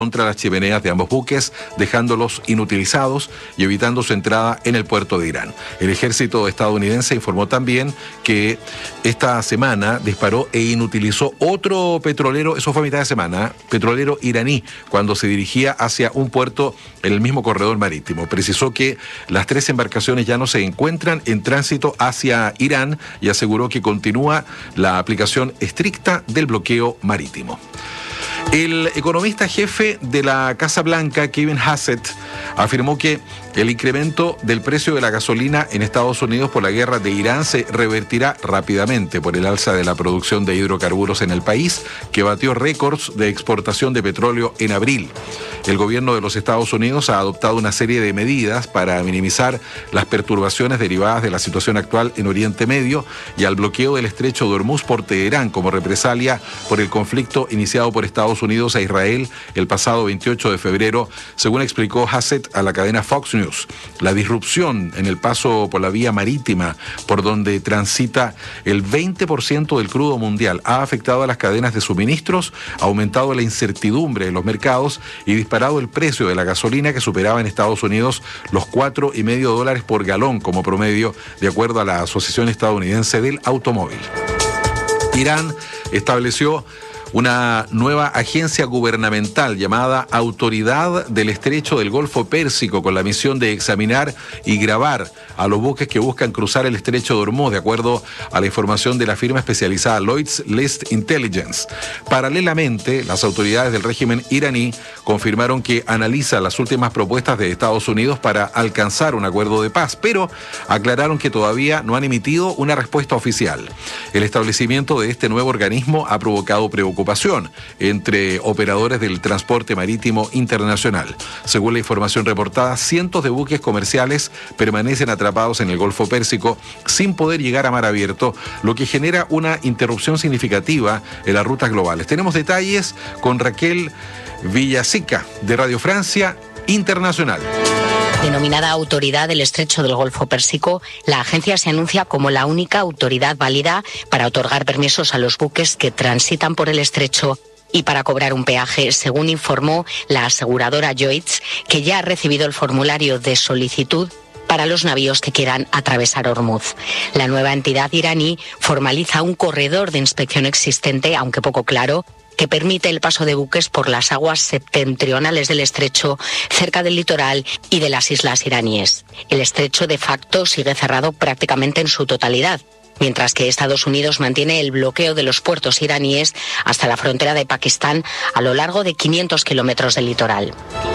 contra las chimeneas de ambos buques, dejándolos inutilizados y evitando su entrada en el puerto de Irán. El ejército estadounidense informó también que esta semana disparó e inutilizó otro petrolero, eso fue a mitad de semana, petrolero iraní, cuando se dirigía hacia un puerto en el mismo corredor marítimo. Precisó que las 3 embarcaciones ya no se encuentran en tránsito hacia Irán y aseguró que continúa la aplicación estricta del bloqueo marítimo. El economista jefe de la Casa Blanca, Kevin Hassett, afirmó que el incremento del precio de la gasolina en Estados Unidos por la guerra de Irán se revertirá rápidamente por el alza de la producción de hidrocarburos en el país, que batió récords de exportación de petróleo en abril. El gobierno de los Estados Unidos ha adoptado una serie de medidas para minimizar las perturbaciones derivadas de la situación actual en Oriente Medio y al bloqueo del estrecho de Hormuz por Teherán como represalia por el conflicto iniciado por Estados Unidos a Israel el pasado 28 de febrero, según explicó Hassett a la cadena Fox News. La disrupción en el paso por la vía marítima por donde transita el 20% del crudo mundial ha afectado a las cadenas de suministros, ha aumentado la incertidumbre en los mercados y disparado el precio de la gasolina, que superaba en Estados Unidos los $4.50 por galón como promedio, de acuerdo a la Asociación Estadounidense del Automóvil. Irán estableció una nueva agencia gubernamental llamada Autoridad del Estrecho del Golfo Pérsico, con la misión de examinar y grabar a los buques que buscan cruzar el estrecho de Hormuz, de acuerdo a la información de la firma especializada Lloyd's List Intelligence. Paralelamente, las autoridades del régimen iraní confirmaron que analizan las últimas propuestas de Estados Unidos para alcanzar un acuerdo de paz, pero aclararon que todavía no han emitido una respuesta oficial. El establecimiento de este nuevo organismo ha provocado preocupación entre operadores del transporte marítimo internacional. Según la información reportada, cientos de buques comerciales permanecen atrapados en el Golfo Pérsico sin poder llegar a mar abierto, lo que genera una interrupción significativa en las rutas globales. Tenemos detalles con Raquel Villasica de Radio Francia Internacional. Denominada Autoridad del Estrecho del Golfo Pérsico, la agencia se anuncia como la única autoridad válida para otorgar permisos a los buques que transitan por el estrecho y para cobrar un peaje, según informó la aseguradora Lloyd's, que ya ha recibido el formulario de solicitud para los navíos que quieran atravesar Hormuz. La nueva entidad iraní formaliza un corredor de inspección existente, aunque poco claro, que permite el paso de buques por las aguas septentrionales del estrecho, cerca del litoral y de las islas iraníes. El estrecho de facto sigue cerrado prácticamente en su totalidad, mientras que Estados Unidos mantiene el bloqueo de los puertos iraníes hasta la frontera de Pakistán a lo largo de 500 kilómetros del litoral.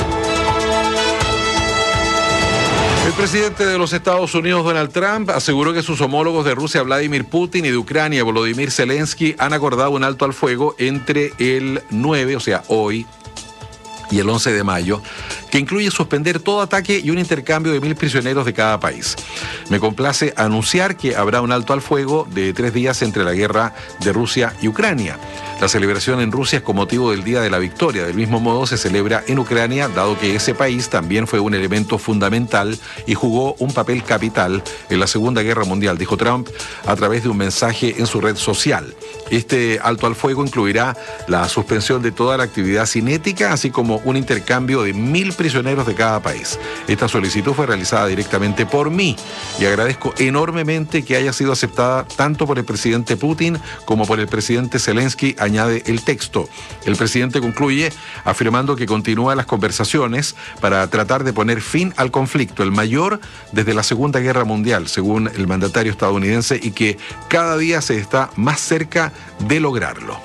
El presidente de los Estados Unidos, Donald Trump, aseguró que sus homólogos de Rusia, Vladimir Putin, y de Ucrania, Volodymyr Zelensky, han acordado un alto al fuego entre el 9, o sea, hoy, y el 11 de mayo, que incluye suspender todo ataque y un intercambio de 1.000 prisioneros de cada país. Me complace anunciar que habrá un alto al fuego de 3 días entre la guerra de Rusia y Ucrania. La celebración en Rusia es con motivo del Día de la Victoria. Del mismo modo se celebra en Ucrania, dado que ese país también fue un elemento fundamental y jugó un papel capital en la Segunda Guerra Mundial, dijo Trump a través de un mensaje en su red social. Este alto al fuego incluirá la suspensión de toda la actividad cinética, así como un intercambio de 1.000 prisioneros de cada país. Esta solicitud fue realizada directamente por mí y agradezco enormemente que haya sido aceptada tanto por el presidente Putin como por el presidente Zelensky, añade el texto. El presidente concluye afirmando que continúa las conversaciones para tratar de poner fin al conflicto, el mayor desde la Segunda Guerra Mundial, según el mandatario estadounidense, y que cada día se está más cerca de lograrlo.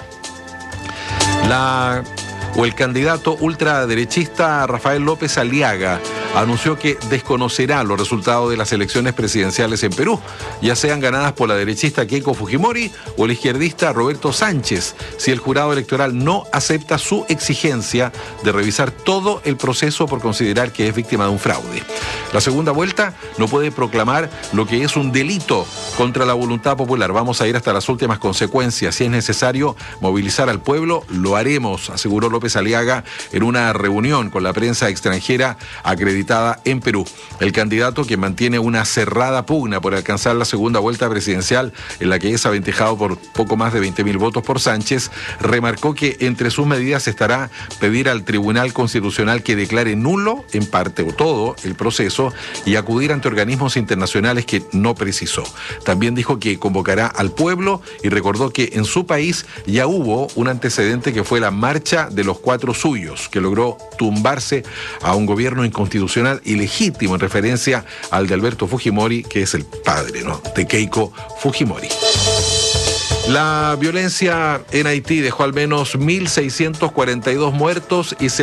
El candidato ultraderechista Rafael López Aliaga anunció que desconocerá los resultados de las elecciones presidenciales en Perú, ya sean ganadas por la derechista Keiko Fujimori o el izquierdista Roberto Sánchez, si el jurado electoral no acepta su exigencia de revisar todo el proceso por considerar que es víctima de un fraude. La segunda vuelta no puede proclamar lo que es un delito contra la voluntad popular. Vamos a ir hasta las últimas consecuencias. Si es necesario movilizar al pueblo, lo haremos, aseguró López Aliaga en una reunión con la prensa extranjera acreditada habilitada en Perú. El candidato, que mantiene una cerrada pugna por alcanzar la segunda vuelta presidencial, en la que es aventajado por poco más de 20.000 votos por Sánchez, remarcó que entre sus medidas estará pedir al Tribunal Constitucional que declare nulo, en parte o todo, el proceso y acudir ante organismos internacionales que no precisó. También dijo que convocará al pueblo y recordó que en su país ya hubo un antecedente, que fue la Marcha de los Cuatro Suyos, que logró tumbarse a un gobierno inconstitucional ilegítimo, en referencia al de Alberto Fujimori, que es el padre, ¿no?, de Keiko Fujimori. La violencia en Haití dejó al menos 1.642 muertos y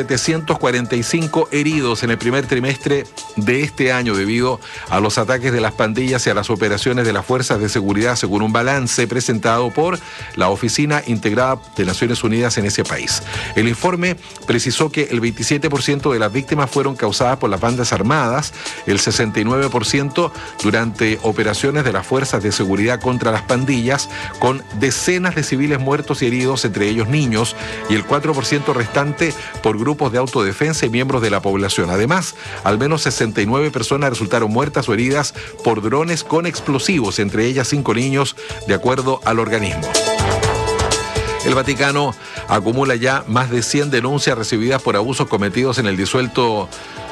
745 heridos en el primer trimestre de este año, debido a los ataques de las pandillas y a las operaciones de las fuerzas de seguridad, según un balance presentado por la Oficina Integrada de Naciones Unidas en ese país. El informe precisó que el 27% de las víctimas fueron causadas por las bandas armadas, el 69% durante operaciones de las fuerzas de seguridad contra las pandillas, con decenas de civiles muertos y heridos, entre ellos niños, y el 4% restante por grupos de autodefensa y miembros de la población. Además, al menos 69 personas resultaron muertas o heridas por drones con explosivos, entre ellas 5 niños, de acuerdo al organismo. El Vaticano acumula ya más de 100 denuncias recibidas por abusos cometidos en el disuelto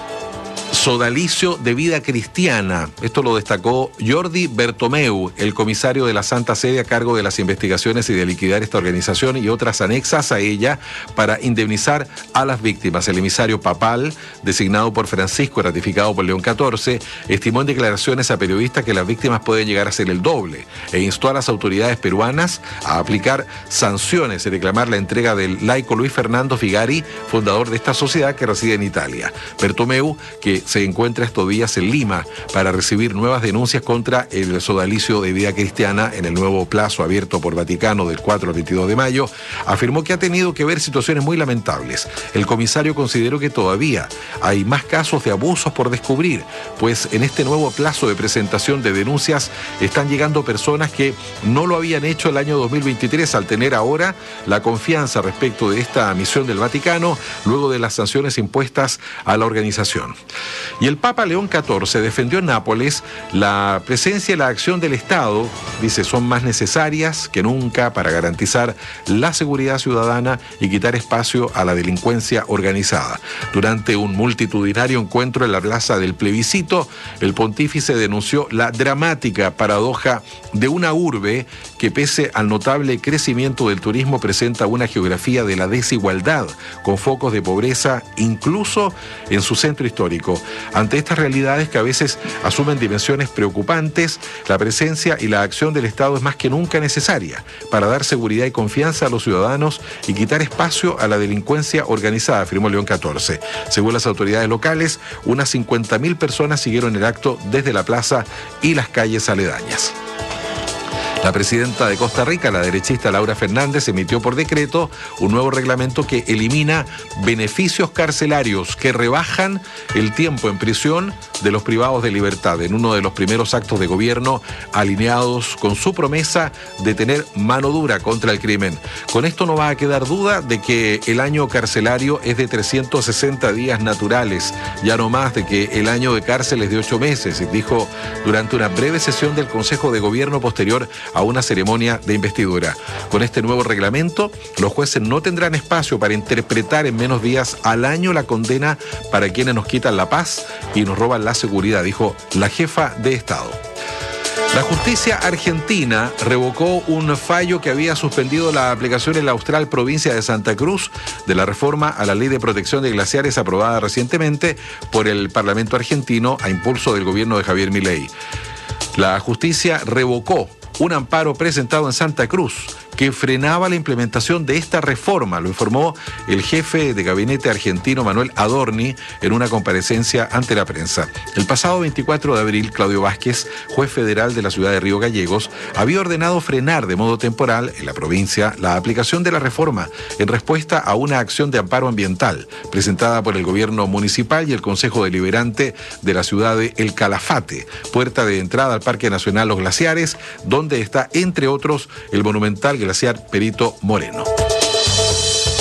Sodalicio de Vida Cristiana. Esto lo destacó Jordi Bertomeu, el comisario de la Santa Sede a cargo de las investigaciones y de liquidar esta organización y otras anexas a ella para indemnizar a las víctimas. El emisario papal, designado por Francisco y ratificado por León XIV, estimó en declaraciones a periodistas que las víctimas pueden llegar a ser el doble e instó a las autoridades peruanas a aplicar sanciones y reclamar la entrega del laico Luis Fernando Figari, fundador de esta sociedad que reside en Italia. Bertomeu, que se encuentra estos días en Lima para recibir nuevas denuncias contra el Sodalicio de Vida Cristiana en el nuevo plazo abierto por Vaticano del 4 al 22 de mayo, afirmó que ha tenido que ver situaciones muy lamentables. El comisario consideró que todavía hay más casos de abusos por descubrir, pues en este nuevo plazo de presentación de denuncias están llegando personas que no lo habían hecho el año 2023, al tener ahora la confianza respecto de esta misión del Vaticano, luego de las sanciones impuestas a la organización. Y el Papa León XIV defendió en Nápoles la presencia y la acción del Estado. Dice, son más necesarias que nunca para garantizar la seguridad ciudadana y quitar espacio a la delincuencia organizada. Durante un multitudinario encuentro en la plaza del Plebiscito, el pontífice denunció la dramática paradoja de una urbe que, pese al notable crecimiento del turismo, presenta una geografía de la desigualdad, con focos de pobreza incluso en su centro histórico. Ante estas realidades, que a veces asumen dimensiones preocupantes, la presencia y la acción del Estado es más que nunca necesaria para dar seguridad y confianza a los ciudadanos y quitar espacio a la delincuencia organizada, afirmó León XIV. Según las autoridades locales, unas 50.000 personas siguieron el acto desde la plaza y las calles aledañas. La presidenta de Costa Rica, la derechista Laura Fernández, emitió por decreto un nuevo reglamento que elimina beneficios carcelarios que rebajan el tiempo en prisión de los privados de libertad, en uno de los primeros actos de gobierno alineados con su promesa de tener mano dura contra el crimen. Con esto no va a quedar duda de que el año carcelario es de 360 días naturales, ya no más de que el año de cárcel es de 8 meses, dijo durante una breve sesión del Consejo de Gobierno posterior a una ceremonia de investidura. Con este nuevo reglamento, los jueces no tendrán espacio para interpretar en menos días al año la condena para quienes nos quitan la paz y nos roban la seguridad, dijo la jefa de Estado. La justicia argentina revocó un fallo que había suspendido la aplicación en la austral provincia de Santa Cruz de la reforma a la Ley de Protección de Glaciares aprobada recientemente por el Parlamento argentino a impulso del gobierno de Javier Milei. La justicia revocó un amparo presentado en Santa Cruz que frenaba la implementación de esta reforma, lo informó el jefe de gabinete argentino Manuel Adorni en una comparecencia ante la prensa. El pasado 24 de abril, Claudio Vázquez, juez federal de la ciudad de Río Gallegos, había ordenado frenar de modo temporal en la provincia la aplicación de la reforma en respuesta a una acción de amparo ambiental presentada por el gobierno municipal y el Consejo Deliberante de la ciudad de El Calafate, puerta de entrada al Parque Nacional Los Glaciares, donde está, entre otros, el monumental glaciar Perito Moreno.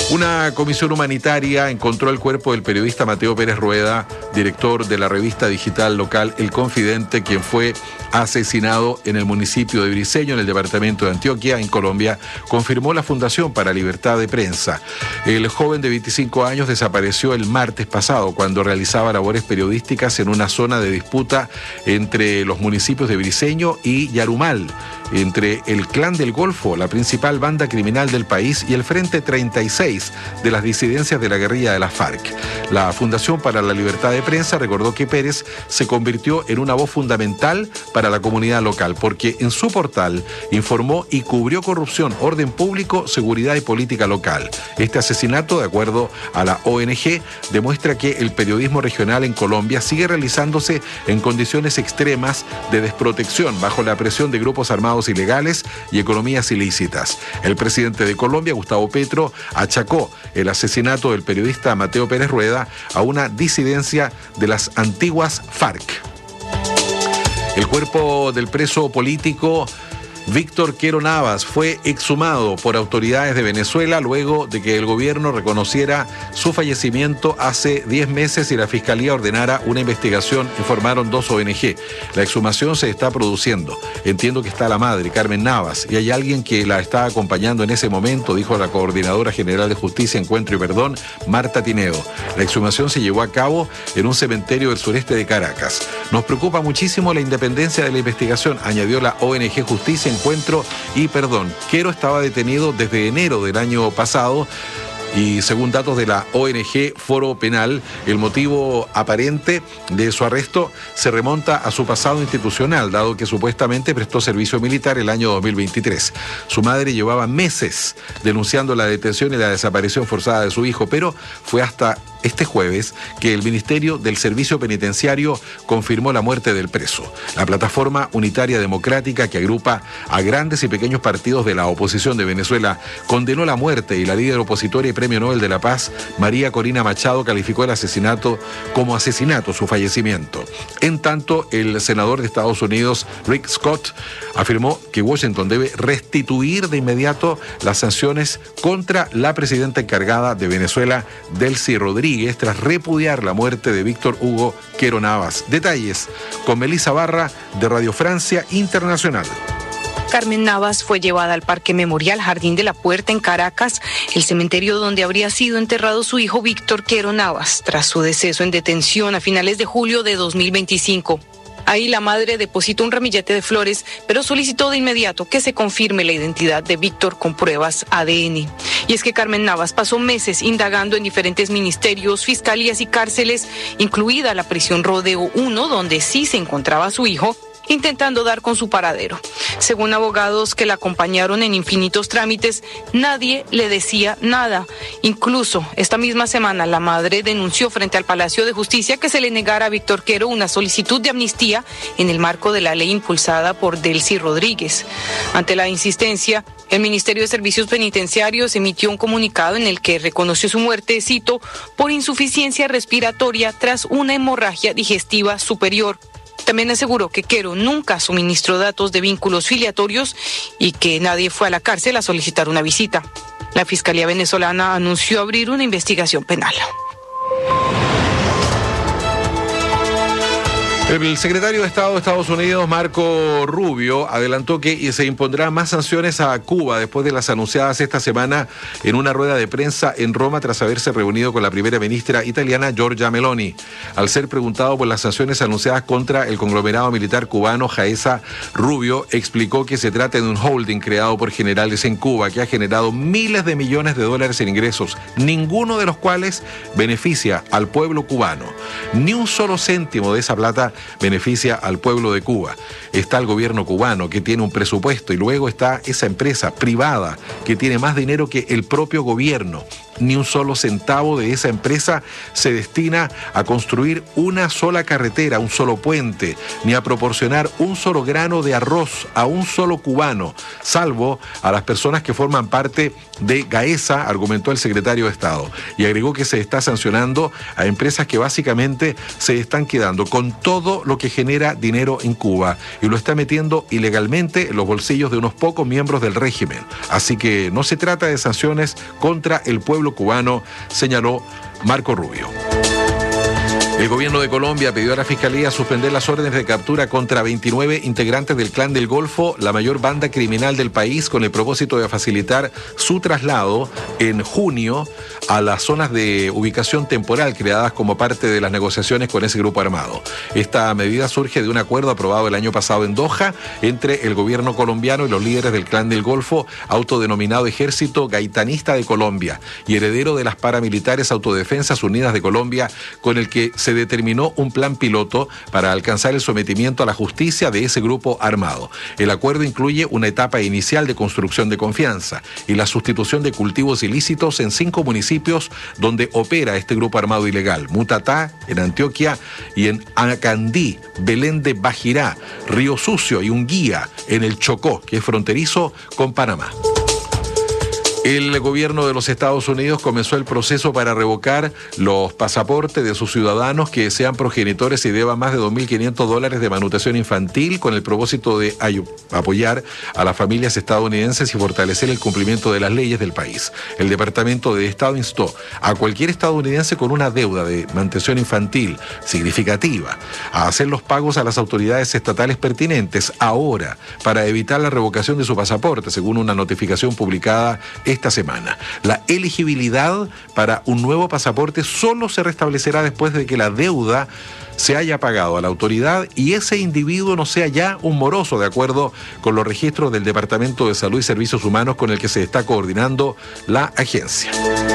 Una comisión humanitaria encontró el cuerpo del periodista Mateo Pérez Rueda, director de la revista digital local El Confidente, quien fue asesinado en el municipio de Briceño, en el departamento de Antioquia, en Colombia, confirmó la Fundación para Libertad de Prensa. El joven de 25 años desapareció el martes pasado cuando realizaba labores periodísticas en una zona de disputa entre los municipios de Briceño y Yarumal, entre el Clan del Golfo, la principal banda criminal del país, y el Frente 36 de las disidencias de la guerrilla de las FARC. La Fundación para la Libertad de Prensa recordó que Pérez se convirtió en una voz fundamental para la comunidad local, porque en su portal informó y cubrió corrupción, orden público, seguridad y política local. Este asesinato, de acuerdo a la ONG, demuestra que el periodismo regional en Colombia sigue realizándose en condiciones extremas de desprotección, bajo la presión de grupos armados ilegales y economías ilícitas. El presidente de Colombia, Gustavo Petro, achacó el asesinato del periodista Mateo Pérez Rueda a una disidencia de las antiguas FARC. El cuerpo del preso político Víctor Quero Navas fue exhumado por autoridades de Venezuela luego de que el gobierno reconociera su fallecimiento hace 10 meses y la Fiscalía ordenara una investigación, informaron 2 ONG. La exhumación se está produciendo. Entiendo que está la madre, Carmen Navas, y hay alguien que la está acompañando en ese momento, dijo la Coordinadora General de Justicia, Encuentro y Perdón, Marta Tineo. La exhumación se llevó a cabo en un cementerio del sureste de Caracas. Nos preocupa muchísimo la independencia de la investigación, añadió la ONG Justicia, Encuentro y Perdón. Quero estaba detenido desde enero del año pasado y según datos de la ONG Foro Penal, el motivo aparente de su arresto se remonta a su pasado institucional, dado que supuestamente prestó servicio militar el año 2023. Su madre llevaba meses denunciando la detención y la desaparición forzada de su hijo, pero fue hasta este jueves que el Ministerio del Servicio Penitenciario confirmó la muerte del preso. La Plataforma Unitaria Democrática, que agrupa a grandes y pequeños partidos de la oposición de Venezuela, condenó la muerte, y la líder opositora y Premio Nobel de la Paz, María Corina Machado, calificó el asesinato como asesinato, su fallecimiento. En tanto, el senador de Estados Unidos, Rick Scott, afirmó que Washington debe restituir de inmediato las sanciones contra la presidenta encargada de Venezuela, Delcy Rodríguez, tras repudiar la muerte de Víctor Hugo Quero Navas. Detalles con Melissa Barra de Radio Francia Internacional. Carmen Navas fue llevada al Parque Memorial Jardín de la Puerta en Caracas, el cementerio donde habría sido enterrado su hijo Víctor Quero Navas, tras su deceso en detención a finales de julio de 2025. Ahí la madre depositó un ramillete de flores, pero solicitó de inmediato que se confirme la identidad de Víctor con pruebas ADN. Y es que Carmen Navas pasó meses indagando en diferentes ministerios, fiscalías y cárceles, incluida la prisión Rodeo 1, donde sí se encontraba su hijo, intentando dar con su paradero. Según abogados que la acompañaron en infinitos trámites, nadie le decía nada. Incluso esta misma semana la madre denunció frente al Palacio de Justicia que se le negara a Víctor Quero una solicitud de amnistía en el marco de la ley impulsada por Delcy Rodríguez. Ante la insistencia, el Ministerio de Servicios Penitenciarios emitió un comunicado en el que reconoció su muerte, cito, por insuficiencia respiratoria tras una hemorragia digestiva superior. También aseguró que Quero nunca suministró datos de vínculos filiatorios y que nadie fue a la cárcel a solicitar una visita. La Fiscalía venezolana anunció abrir una investigación penal. El secretario de Estado de Estados Unidos, Marco Rubio, adelantó que se impondrán más sanciones a Cuba después de las anunciadas esta semana en una rueda de prensa en Roma tras haberse reunido con la primera ministra italiana Giorgia Meloni. Al ser preguntado por las sanciones anunciadas contra el conglomerado militar cubano Jaesa, Rubio explicó que se trata de un holding creado por generales en Cuba que ha generado miles de millones de dólares en ingresos, ninguno de los cuales beneficia al pueblo cubano. Ni un solo céntimo de esa plata beneficia al pueblo de Cuba. Está el gobierno cubano, que tiene un presupuesto, y luego está esa empresa privada que tiene más dinero que el propio gobierno. Ni un solo centavo de esa empresa se destina a construir una sola carretera, un solo puente, ni a proporcionar un solo grano de arroz a un solo cubano, salvo a las personas que forman parte de Gaesa, argumentó el secretario de Estado. Y agregó que se está sancionando a empresas que básicamente se están quedando con todo todo lo que genera dinero en Cuba y lo está metiendo ilegalmente en los bolsillos de unos pocos miembros del régimen. Así que no se trata de sanciones contra el pueblo cubano, señaló Marco Rubio. El gobierno de Colombia pidió a la Fiscalía suspender las órdenes de captura contra 29 integrantes del Clan del Golfo, la mayor banda criminal del país, con el propósito de facilitar su traslado en junio a las zonas de ubicación temporal creadas como parte de las negociaciones con ese grupo armado. Esta medida surge de un acuerdo aprobado el año pasado en Doha entre el gobierno colombiano y los líderes del Clan del Golfo, autodenominado Ejército Gaitanista de Colombia y heredero de las paramilitares Autodefensas Unidas de Colombia, con el que se determinó un plan piloto para alcanzar el sometimiento a la justicia de ese grupo armado. El acuerdo incluye una etapa inicial de construcción de confianza y la sustitución de cultivos ilícitos en 5 municipios donde opera este grupo armado ilegal: Mutatá, en Antioquia, y en Acandí, Belén de Bajirá, Río Sucio y Unguía, en el Chocó, que es fronterizo con Panamá. El gobierno de los Estados Unidos comenzó el proceso para revocar los pasaportes de sus ciudadanos que sean progenitores y deban más de $2.500 de manutención infantil, con el propósito de apoyar a las familias estadounidenses y fortalecer el cumplimiento de las leyes del país. El Departamento de Estado instó a cualquier estadounidense con una deuda de manutención infantil significativa a hacer los pagos a las autoridades estatales pertinentes ahora para evitar la revocación de su pasaporte, según una notificación publicada esta semana. La elegibilidad para un nuevo pasaporte solo se restablecerá después de que la deuda se haya pagado a la autoridad y ese individuo no sea ya un moroso, de acuerdo con los registros del Departamento de Salud y Servicios Humanos con el que se está coordinando la agencia.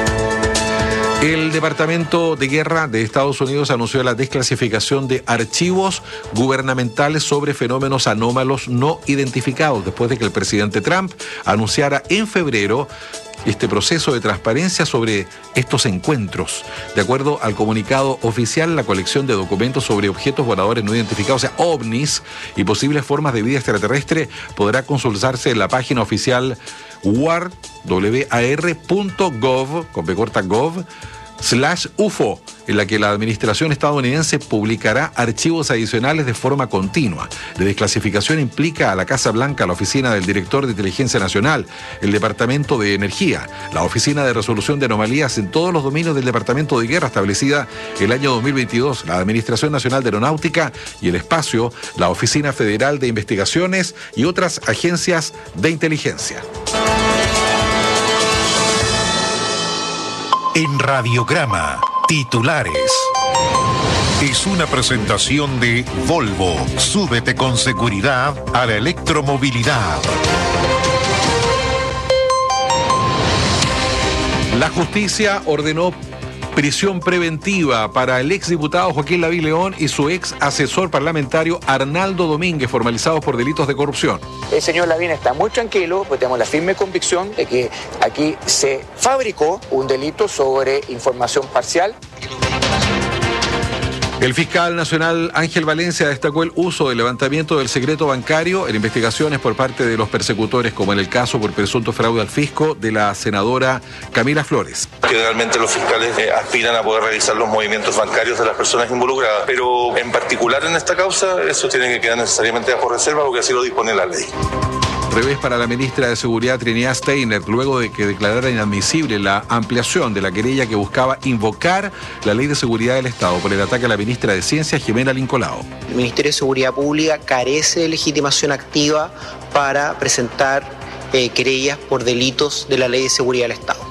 El Departamento de Guerra de Estados Unidos anunció la desclasificación de archivos gubernamentales sobre fenómenos anómalos no identificados, después de que el presidente Trump anunciara en febrero este proceso de transparencia sobre estos encuentros. De acuerdo al comunicado oficial, la colección de documentos sobre objetos voladores no identificados, o sea, ovnis, y posibles formas de vida extraterrestre podrá consultarse en la página oficial war.gov/UFO, en la que la administración estadounidense publicará archivos adicionales de forma continua. La desclasificación implica a la Casa Blanca, la Oficina del Director de Inteligencia Nacional, el Departamento de Energía, la Oficina de Resolución de Anomalías en todos los dominios del Departamento de Guerra establecida el año 2022, la Administración Nacional de Aeronáutica y el Espacio, la Oficina Federal de Investigaciones y otras agencias de inteligencia. En Radiograma, titulares. Es una presentación de Volvo. Súbete con seguridad a la electromovilidad. La justicia ordenó prisión preventiva para el exdiputado Joaquín Lavín León y su ex asesor parlamentario Arnaldo Domínguez, formalizados por delitos de corrupción. El señor Lavín está muy tranquilo, pues tenemos la firme convicción de que aquí se fabricó un delito sobre información parcial. El fiscal nacional Ángel Valencia destacó el uso del levantamiento del secreto bancario en investigaciones por parte de los persecutores, como en el caso por presunto fraude al fisco de la senadora Camila Flores. Generalmente los fiscales aspiran a poder revisar los movimientos bancarios de las personas involucradas, pero en particular en esta causa eso tiene que quedar necesariamente bajo reserva porque así lo dispone la ley. Revés para la ministra de Seguridad Trinidad Steiner, luego de que declarara inadmisible la ampliación de la querella que buscaba invocar la Ley de Seguridad del Estado por el ataque a la ministra de Ciencia, Jimena Lincolao. El Ministerio de Seguridad Pública carece de legitimación activa para presentar querellas por delitos de la Ley de Seguridad del Estado.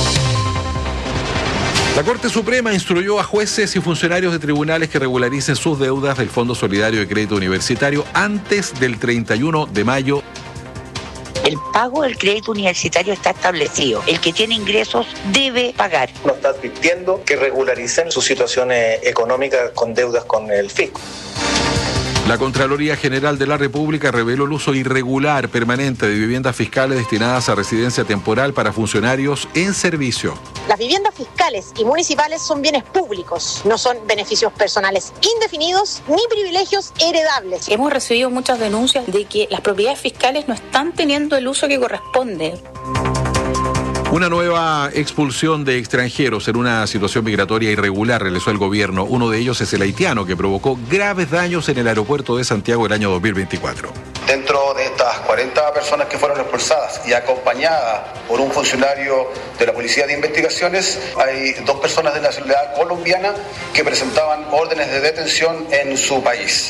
La Corte Suprema instruyó a jueces y funcionarios de tribunales que regularicen sus deudas del Fondo Solidario de Crédito Universitario antes del 31 de mayo. El pago del crédito universitario está establecido. El que tiene ingresos debe pagar. Nos está advirtiendo que regularicen su situación económica con deudas con el fisco. La Contraloría General de la República reveló el uso irregular permanente de viviendas fiscales destinadas a residencia temporal para funcionarios en servicio. Las viviendas fiscales y municipales son bienes públicos, no son beneficios personales indefinidos ni privilegios heredables. Hemos recibido muchas denuncias de que las propiedades fiscales no están teniendo el uso que corresponde. Una nueva expulsión de extranjeros en una situación migratoria irregular realizó el gobierno. Uno de ellos es el haitiano, que provocó graves daños en el aeropuerto de Santiago el año 2024. Dentro de estas 40 personas que fueron expulsadas y acompañadas por un funcionario de la Policía de Investigaciones, hay 2 personas de nacionalidad colombiana que presentaban órdenes de detención en su país.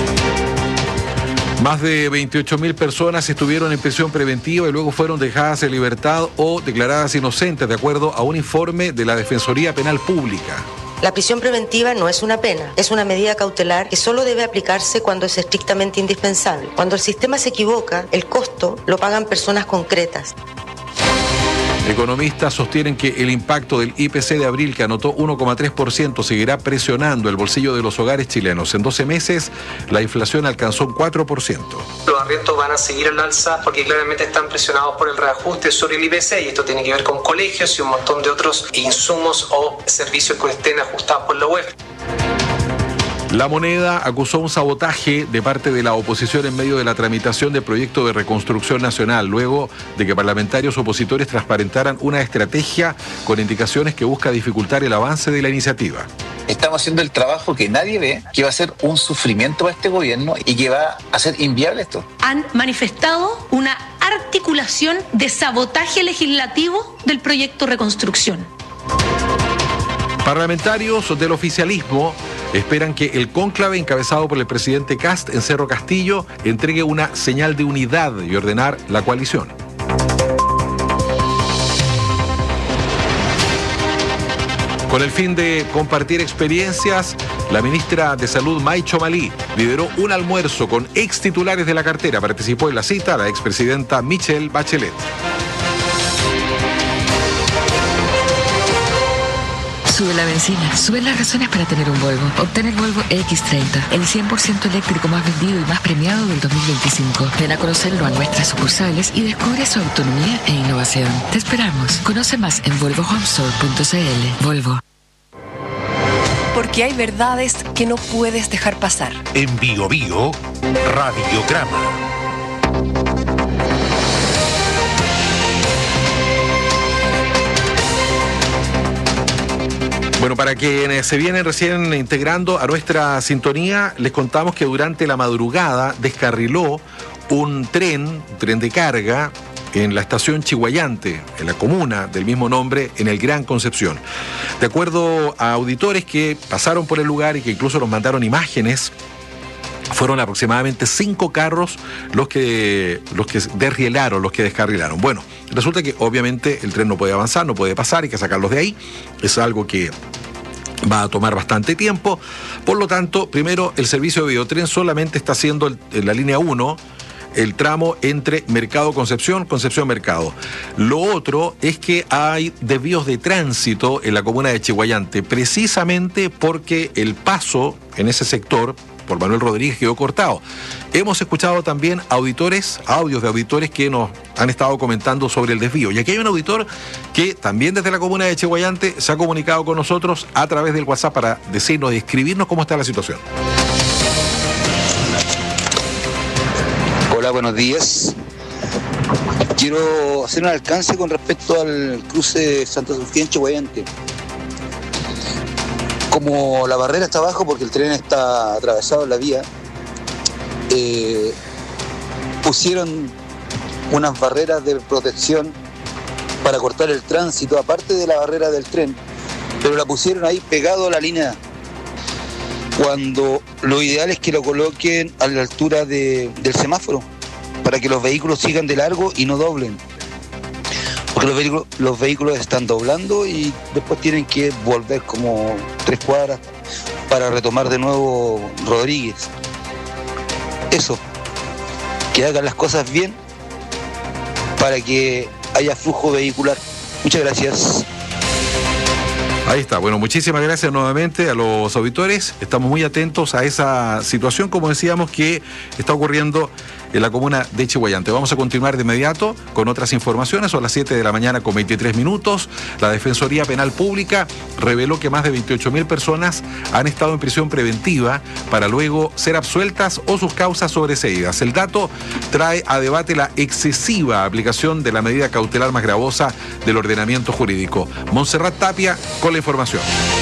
Más de 28.000 personas estuvieron en prisión preventiva y luego fueron dejadas en libertad o declaradas inocentes, de acuerdo a un informe de la Defensoría Penal Pública. La prisión preventiva no es una pena, es una medida cautelar que solo debe aplicarse cuando es estrictamente indispensable. Cuando el sistema se equivoca, el costo lo pagan personas concretas. Economistas sostienen que el impacto del IPC de abril, que anotó 1,3%, seguirá presionando el bolsillo de los hogares chilenos. En 12 meses, la inflación alcanzó un 4%. Los arriendos van a seguir al alza porque claramente están presionados por el reajuste sobre el IPC, y esto tiene que ver con colegios y un montón de otros insumos o servicios que estén ajustados por la UEF. La Moneda acusó un sabotaje de parte de la oposición en medio de la tramitación del proyecto de reconstrucción nacional, luego de que parlamentarios opositores transparentaran una estrategia con indicaciones que busca dificultar el avance de la iniciativa. Estamos haciendo el trabajo que nadie ve, que va a ser un sufrimiento para este gobierno y que va a ser inviable esto. Han manifestado una articulación de sabotaje legislativo del proyecto reconstrucción. Parlamentarios del oficialismo esperan que el cónclave encabezado por el presidente Kast en Cerro Castillo entregue una señal de unidad y ordenar la coalición. Con el fin de compartir experiencias, la ministra de Salud, May Chomalí, lideró un almuerzo con ex titulares de la cartera. Participó en la cita la expresidenta Michelle Bachelet. Sube la benzina, suben las razones para tener un Volvo. Obtén el Volvo X30, el 100% eléctrico más vendido y más premiado del 2025. Ven a conocerlo a nuestras sucursales y descubre su autonomía e innovación. Te esperamos. Conoce más en volvohomestore.cl. Volvo. Porque hay verdades que no puedes dejar pasar. En Bio Bio, Radiograma. Bueno, para quienes se vienen recién integrando a nuestra sintonía, les contamos que durante la madrugada descarriló un tren de carga en la estación Chiguayante, en la comuna del mismo nombre, en el Gran Concepción. De acuerdo a auditores que pasaron por el lugar y que incluso nos mandaron imágenes, fueron aproximadamente 5 carros los que desrielaron, los que descarrilaron. Bueno, resulta que obviamente el tren no puede avanzar, no puede pasar, hay que sacarlos de ahí. Es algo que va a tomar bastante tiempo. Por lo tanto, primero, el servicio de Biotren solamente está haciendo en la línea 1 el tramo entre Mercado Concepción, Concepción Mercado. Lo otro es que hay desvíos de tránsito en la comuna de Chiguayante, precisamente porque el paso en ese sector por Manuel Rodríguez quedó cortado. Hemos escuchado también audios de auditores que nos han estado comentando sobre el desvío. Y aquí hay un auditor que también desde la comuna de Chiguayante se ha comunicado con nosotros a través del WhatsApp para decirnos y escribirnos cómo está la situación. Hola, buenos días. Quiero hacer un alcance con respecto al cruce de Santa Sofía en Chiguayante. Como la barrera está abajo porque el tren está atravesado en la vía, pusieron unas barreras de protección para cortar el tránsito, aparte de la barrera del tren, pero la pusieron ahí pegado a la línea, cuando lo ideal es que lo coloquen a la altura del semáforo, para que los vehículos sigan de largo y no doblen. Porque los vehículos están doblando y después tienen que volver como 3 cuadras para retomar de nuevo Rodríguez. Eso, que hagan las cosas bien para que haya flujo vehicular. Muchas gracias. Ahí está. Bueno, muchísimas gracias nuevamente a los auditores. Estamos muy atentos a esa situación, como decíamos, que está ocurriendo en la comuna de Chihhuayante. Vamos a continuar de inmediato con otras informaciones. Son las 7 de la mañana con 23 minutos. La Defensoría Penal Pública reveló que más de 28.000 personas han estado en prisión preventiva para luego ser absueltas o sus causas sobreseídas. El dato trae a debate la excesiva aplicación de la medida cautelar más gravosa del ordenamiento jurídico. Montserrat Tapia con la información.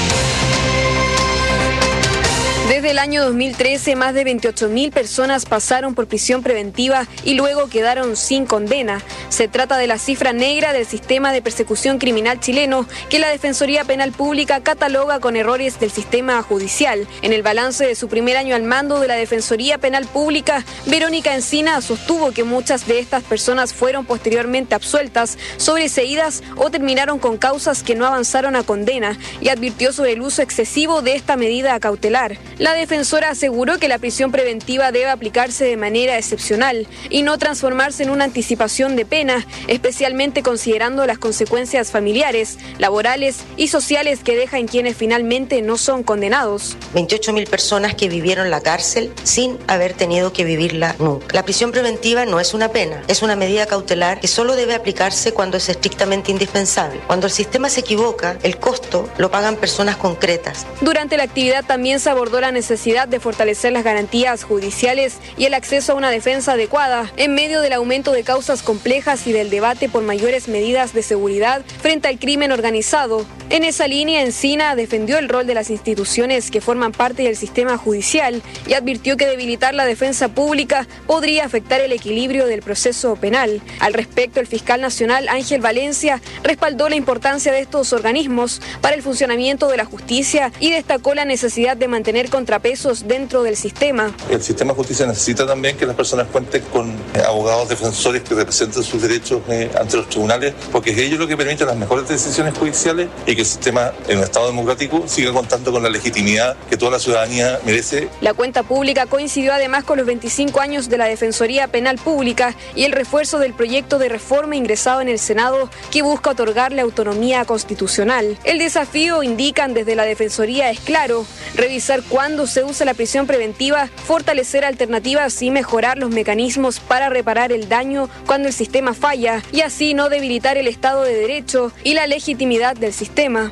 Desde el año 2013, más de 28.000 personas pasaron por prisión preventiva y luego quedaron sin condena. Se trata de la cifra negra del sistema de persecución criminal chileno que la Defensoría Penal Pública cataloga con errores del sistema judicial. En el balance de su primer año al mando de la Defensoría Penal Pública, Verónica Encina sostuvo que muchas de estas personas fueron posteriormente absueltas, sobreseídas o terminaron con causas que no avanzaron a condena y advirtió sobre el uso excesivo de esta medida cautelar. La defensora aseguró que la prisión preventiva debe aplicarse de manera excepcional y no transformarse en una anticipación de pena, especialmente considerando las consecuencias familiares, laborales y sociales que deja en quienes finalmente no son condenados. 28.000 personas que vivieron la cárcel sin haber tenido que vivirla nunca. La prisión preventiva no es una pena, es una medida cautelar que solo debe aplicarse cuando es estrictamente indispensable. Cuando el sistema se equivoca, el costo lo pagan personas concretas. Durante la actividad también se abordó la necesidad de fortalecer las garantías judiciales y el acceso a una defensa adecuada en medio del aumento de causas complejas y del debate por mayores medidas de seguridad frente al crimen organizado. En esa línea, Encina defendió el rol de las instituciones que forman parte del sistema judicial y advirtió que debilitar la defensa pública podría afectar el equilibrio del proceso penal. Al respecto, el fiscal nacional Ángel Valencia respaldó la importancia de estos organismos para el funcionamiento de la justicia y destacó la necesidad de mantener contrapesos dentro del sistema. El sistema de justicia necesita también que las personas cuenten con abogados defensores que representen sus derechos ante los tribunales, porque es ello lo que permite las mejores decisiones judiciales y que el sistema en un Estado democrático siga contando con la legitimidad que toda la ciudadanía merece. La cuenta pública coincidió además con los 25 años de la Defensoría Penal Pública y el refuerzo del proyecto de reforma ingresado en el Senado que busca otorgarle autonomía constitucional. El desafío, indican desde la Defensoría, es claro: revisar cuándo se usa la prisión preventiva, fortalecer alternativas y mejorar los mecanismos para reparar el daño cuando el sistema falla y así no debilitar el Estado de Derecho y la legitimidad del sistema.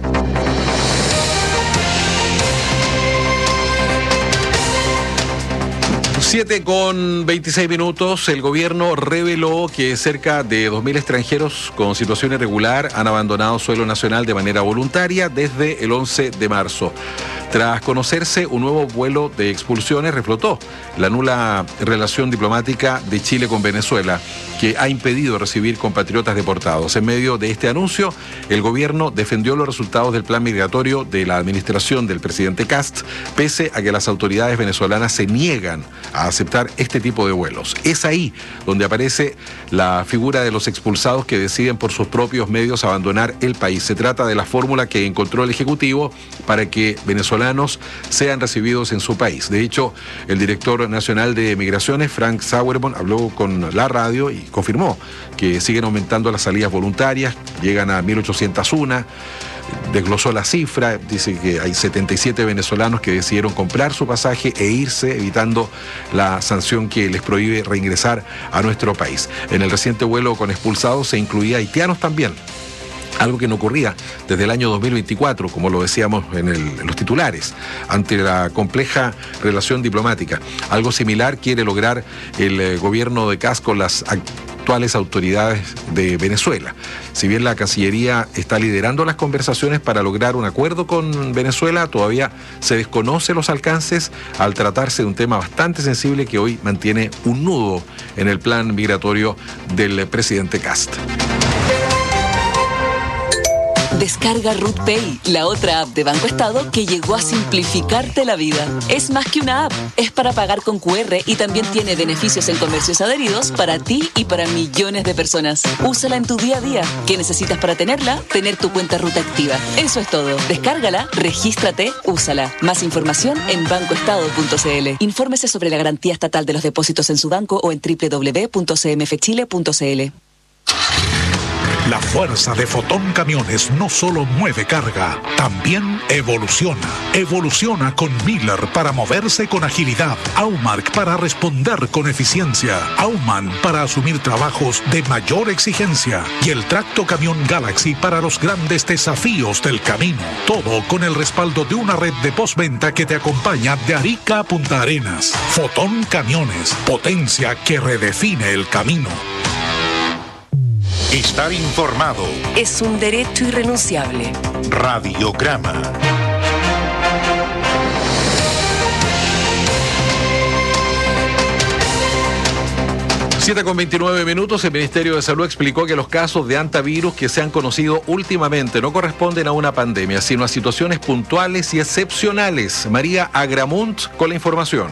Siete con 26 minutos, el gobierno reveló que cerca de 2.000 extranjeros con situación irregular han abandonado suelo nacional de manera voluntaria desde el 11 de marzo. Tras conocerse un nuevo vuelo de expulsiones, reflotó la nula relación diplomática de Chile con Venezuela, que ha impedido recibir compatriotas deportados. En medio de este anuncio, el gobierno defendió los resultados del plan migratorio de la administración del presidente Kast, pese a que las autoridades venezolanas se niegan a aceptar este tipo de vuelos. Es ahí donde aparece la figura de los expulsados que deciden por sus propios medios abandonar el país. Se trata de la fórmula que encontró el Ejecutivo para que venezolanos sean recibidos en su país. De hecho, el director nacional de Migraciones, Frank Sauerborn, habló con la radio y confirmó que siguen aumentando las salidas voluntarias, llegan a 1.801. Desglosó la cifra, dice que hay 77 venezolanos que decidieron comprar su pasaje e irse, evitando la sanción que les prohíbe reingresar a nuestro país. En el reciente vuelo con expulsados se incluía haitianos también, algo que no ocurría desde el año 2024, como lo decíamos en los titulares, ante la compleja relación diplomática. Algo similar quiere lograr el gobierno de Kast con las actuales autoridades de Venezuela. Si bien la Cancillería está liderando las conversaciones para lograr un acuerdo con Venezuela, todavía se desconoce los alcances al tratarse de un tema bastante sensible que hoy mantiene un nudo en el plan migratorio del presidente Kast. Descarga Ruth Pay, la otra app de Banco Estado que llegó a simplificarte la vida. Es más que una app, es para pagar con QR y también tiene beneficios en comercios adheridos para ti y para millones de personas. Úsala en tu día a día. ¿Qué necesitas para tenerla? Tener tu cuenta Ruth activa. Eso es todo. Descárgala, regístrate, úsala. Más información en bancoestado.cl. Infórmese sobre la garantía estatal de los depósitos en su banco o en www.cmfchile.cl. La fuerza de Fotón Camiones no solo mueve carga, también evoluciona. Evoluciona con Miller para moverse con agilidad, Aumark para responder con eficiencia, Aumann para asumir trabajos de mayor exigencia y el Tracto Camión Galaxy para los grandes desafíos del camino. Todo con el respaldo de una red de postventa que te acompaña de Arica a Punta Arenas. Fotón Camiones, potencia que redefine el camino. Estar informado es un derecho irrenunciable. Radiograma. Con 29 minutos, el Ministerio de Salud explicó que los casos de hantavirus que se han conocido últimamente no corresponden a una pandemia, sino a situaciones puntuales y excepcionales. María Agramunt con la información.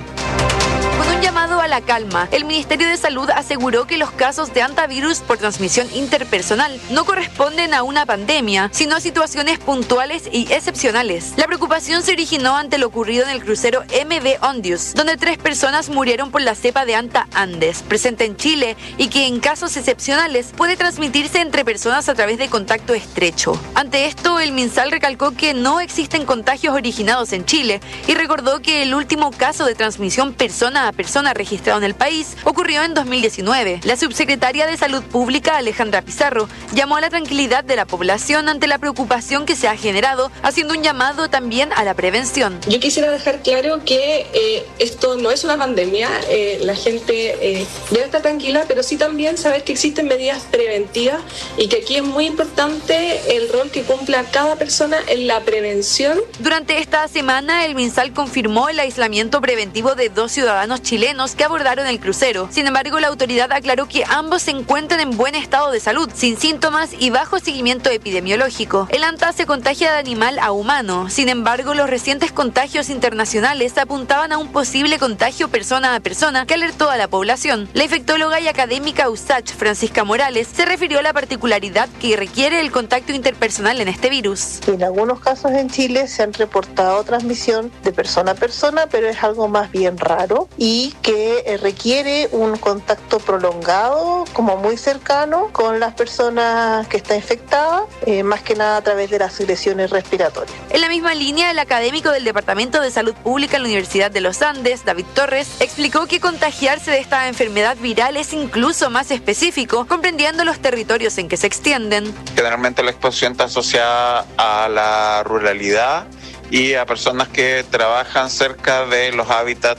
Llamado a la calma, el Ministerio de Salud aseguró que los casos de hantavirus por transmisión interpersonal no corresponden a una pandemia, sino a situaciones puntuales y excepcionales. La preocupación se originó ante lo ocurrido en el crucero MV Ondius, donde 3 personas murieron por la cepa de Hanta Andes, presente en Chile y que en casos excepcionales puede transmitirse entre personas a través de contacto estrecho. Ante esto, el MinSal recalcó que no existen contagios originados en Chile y recordó que el último caso de transmisión persona a persona registrado en el país ocurrió en 2019. La subsecretaria de Salud Pública, Alejandra Pizarro, llamó a la tranquilidad de la población ante la preocupación que se ha generado, haciendo un llamado también a la prevención. Yo quisiera dejar claro que esto no es una pandemia, la gente debe estar tranquila, pero sí también saber que existen medidas preventivas y que aquí es muy importante el rol que cumpla cada persona en la prevención. Durante esta semana, el MinSal confirmó el aislamiento preventivo de 2 ciudadanos chilenos que abordaron el crucero. Sin embargo, la autoridad aclaró que ambos se encuentran en buen estado de salud, sin síntomas y bajo seguimiento epidemiológico. El Hanta se contagia de animal a humano. Sin embargo, los recientes contagios internacionales apuntaban a un posible contagio persona a persona que alertó a la población. La infectóloga y académica USACH, Francisca Morales, se refirió a la particularidad que requiere el contacto interpersonal en este virus. En algunos casos en Chile se han reportado transmisión de persona a persona, pero es algo más bien raro y que requiere un contacto prolongado, como muy cercano, con las personas que están infectadas, más que nada a través de las secreciones respiratorias. En la misma línea, el académico del Departamento de Salud Pública en la Universidad de los Andes, David Torres, explicó que contagiarse de esta enfermedad viral es incluso más específico, comprendiendo los territorios en que se extienden. Generalmente la exposición está asociada a la ruralidad y a personas que trabajan cerca de los hábitats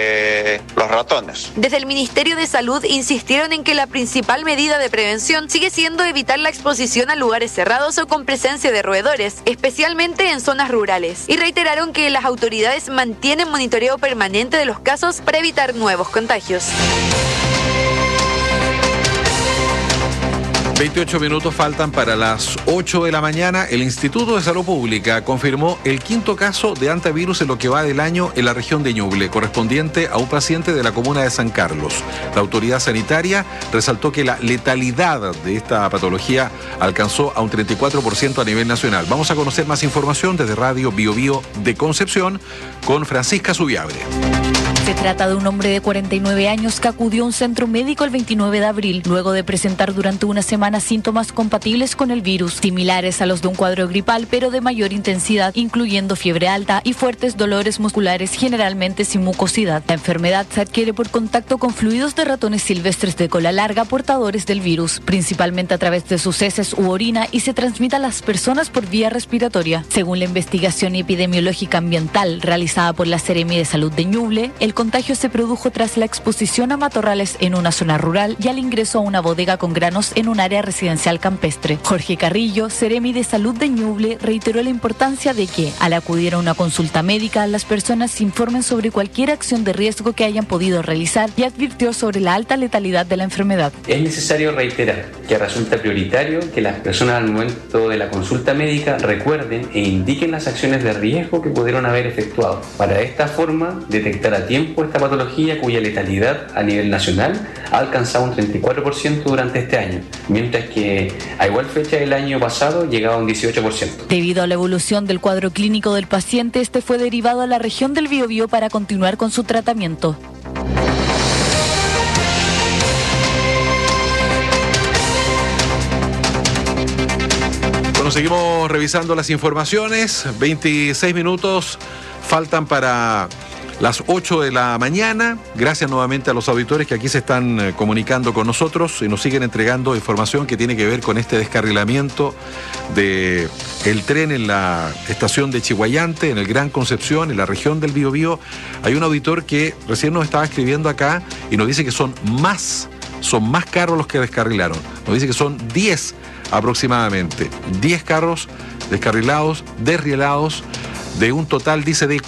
de los ratones. Desde el Ministerio de Salud insistieron en que la principal medida de prevención sigue siendo evitar la exposición a lugares cerrados o con presencia de roedores, especialmente en zonas rurales, y reiteraron que las autoridades mantienen monitoreo permanente de los casos para evitar nuevos contagios. 28 minutos faltan para las 8 de la mañana. El Instituto de Salud Pública confirmó el 5º caso de hantavirus en lo que va del año en la región de Ñuble, correspondiente a un paciente de la comuna de San Carlos. La autoridad sanitaria resaltó que la letalidad de esta patología alcanzó a un 34% a nivel nacional. Vamos a conocer más información desde Radio Bio Bio de Concepción con Francisca Zubiabre. Se trata de un hombre de 49 años que acudió a un centro médico el 29 de abril, luego de presentar durante una semana síntomas compatibles con el virus, similares a los de un cuadro gripal, pero de mayor intensidad, incluyendo fiebre alta y fuertes dolores musculares, generalmente sin mucosidad. La enfermedad se adquiere por contacto con fluidos de ratones silvestres de cola larga portadores del virus, principalmente a través de sus heces u orina, y se transmite a las personas por vía respiratoria. Según la investigación epidemiológica ambiental realizada por la Seremi de Salud de Ñuble, el contagio se produjo tras la exposición a matorrales en una zona rural y al ingreso a una bodega con granos en un área residencial campestre. Jorge Carrillo, Seremi de Salud de Ñuble, reiteró la importancia de que, al acudir a una consulta médica, las personas se informen sobre cualquier acción de riesgo que hayan podido realizar y advirtió sobre la alta letalidad de la enfermedad. Es necesario reiterar que resulta prioritario que las personas al momento de la consulta médica recuerden e indiquen las acciones de riesgo que pudieron haber efectuado, para de esta forma detectar a tiempo esta patología cuya letalidad a nivel nacional ha alcanzado un 34% durante este año, mientras que a igual fecha del año pasado llegaba a un 18%. Debido a la evolución del cuadro clínico del paciente, este fue derivado a la región del Biobío para continuar con su tratamiento. Bueno, seguimos revisando las informaciones. 26 minutos faltan para las 8 de la mañana. Gracias nuevamente a los auditores que aquí se están comunicando con nosotros y nos siguen entregando información que tiene que ver con este descarrilamiento del tren en la estación de Chiguayante, en el Gran Concepción, en la región del Biobío. Hay un auditor que recién nos estaba escribiendo acá y nos dice que son más carros los que descarrilaron. Nos dice que son 10 aproximadamente. 10 carros descarrilados, desrielados, de un total, dice, de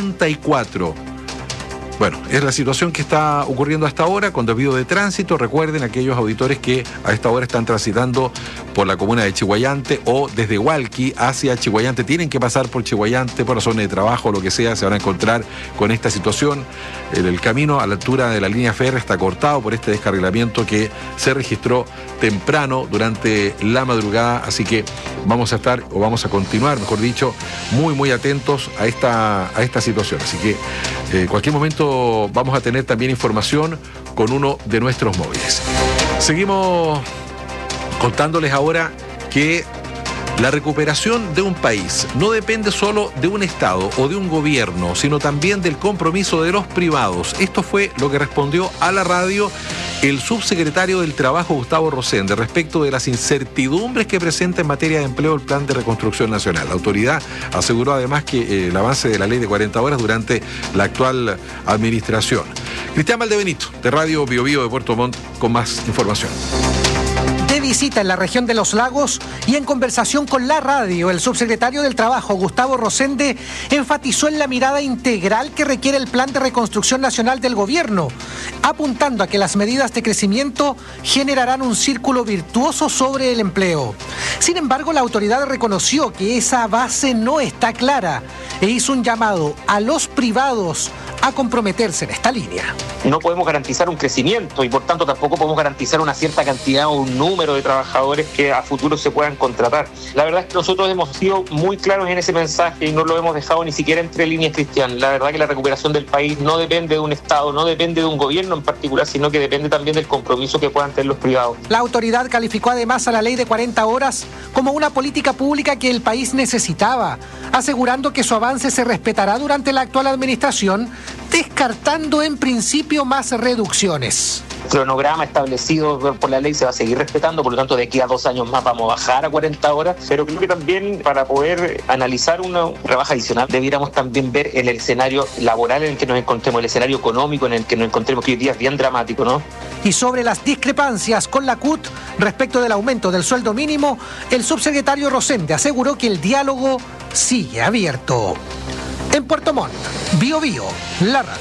44. Bueno, es la situación que está ocurriendo hasta ahora con desvío de tránsito. Recuerden, aquellos auditores que a esta hora están transitando por la comuna de Chiguayante o desde Hualqui hacia Chiguayante, tienen que pasar por Chiguayante por razones de trabajo o lo que sea, se van a encontrar con esta situación. El camino a la altura de la línea férrea está cortado por este descarrilamiento que se registró temprano durante la madrugada, así que vamos a continuar, mejor dicho, muy atentos a esta situación. Así que en cualquier momento vamos a tener también información con uno de nuestros móviles. Seguimos contándoles ahora que la recuperación de un país no depende solo de un Estado o de un gobierno, sino también del compromiso de los privados. Esto fue lo que respondió a la radio el subsecretario del Trabajo, Gustavo Rosende, respecto de las incertidumbres que presenta en materia de empleo el Plan de Reconstrucción Nacional. La autoridad aseguró además que el avance de la ley de 40 horas durante la actual administración. Cristian Valdebenito, de Radio Biobío de Puerto Montt, con más información. De visita en la región de Los Lagos y en conversación con la radio, el subsecretario del Trabajo, Gustavo Rosende, enfatizó en la mirada integral que requiere el Plan de Reconstrucción Nacional del gobierno, apuntando a que las medidas de crecimiento generarán un círculo virtuoso sobre el empleo. Sin embargo, la autoridad reconoció que esa base no está clara e hizo un llamado a los privados a comprometerse en esta línea. No podemos garantizar un crecimiento y por tanto tampoco podemos garantizar una cierta cantidad o un número de trabajadores que a futuro se puedan contratar. La verdad es que nosotros hemos sido muy claros en ese mensaje y no lo hemos dejado ni siquiera entre líneas, Cristian. La verdad que la recuperación del país no depende de un Estado, no depende de un gobierno en particular, sino que depende también del compromiso que puedan tener los privados. La autoridad calificó además a la ley de 40 horas como una política pública que el país necesitaba, asegurando que su avance se respetará durante la actual administración, descartando en principio más reducciones. El cronograma establecido por la ley se va a seguir respetando, por lo tanto de aquí a 2 años más vamos a bajar a 40 horas, pero creo que también para poder analizar una rebaja adicional debiéramos también ver el escenario laboral en el que nos encontremos, el escenario económico en el que nos encontremos, que hoy día es bien dramático, ¿no? Y sobre las discrepancias con la CUT respecto del aumento del sueldo mínimo, el subsecretario Rosende aseguró que el diálogo sigue abierto. En Puerto Montt, Biobío, la radio.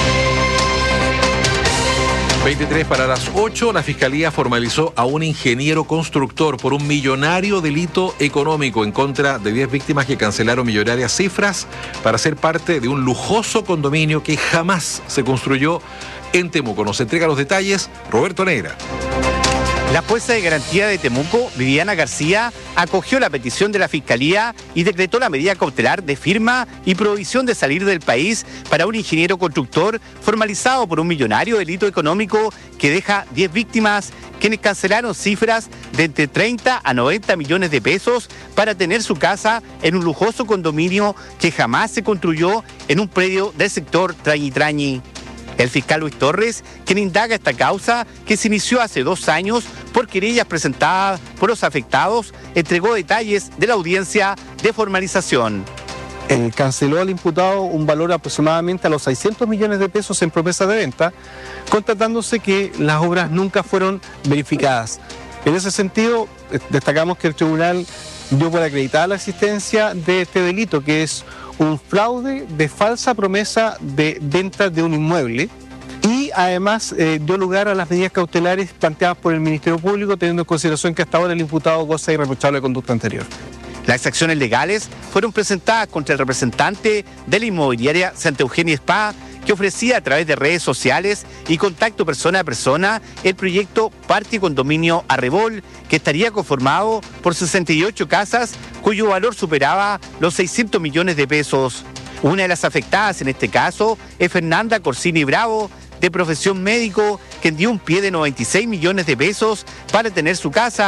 23 para las 8, la Fiscalía formalizó a un ingeniero constructor por un millonario delito económico en contra de 10 víctimas que cancelaron millonarias cifras para ser parte de un lujoso condominio que jamás se construyó en Temuco. Nos entrega los detalles Roberto Negra. La jueza de garantía de Temuco, Viviana García, acogió la petición de la Fiscalía y decretó la medida cautelar de firma y prohibición de salir del país para un ingeniero constructor formalizado por un millonario delito económico que deja 10 víctimas quienes cancelaron cifras de entre 30 a 90 millones de pesos para tener su casa en un lujoso condominio que jamás se construyó en un predio del sector Trañi. El fiscal Luis Torres, quien indaga esta causa, que se inició hace 2 años por querellas presentadas por los afectados, entregó detalles de la audiencia de formalización. Canceló al imputado un valor aproximadamente a los 600 millones de pesos en promesa de venta, constatándose que las obras nunca fueron verificadas. En ese sentido, destacamos que el tribunal dio por acreditada la existencia de este delito, que es un fraude de falsa promesa de venta de un inmueble, y además dio lugar a las medidas cautelares planteadas por el Ministerio Público, teniendo en consideración que hasta ahora el imputado goza de irreprochable conducta anterior. Las acciones legales fueron presentadas contra el representante de la inmobiliaria Santa Eugenia Spa, que ofrecía a través de redes sociales y contacto persona a persona el proyecto Parque Condominio Arrebol, que estaría conformado por 68 casas cuyo valor superaba los 600 millones de pesos. Una de las afectadas en este caso es Fernanda Corsini Bravo, de profesión médico, quien dio un pie de 96 millones de pesos para tener su casa,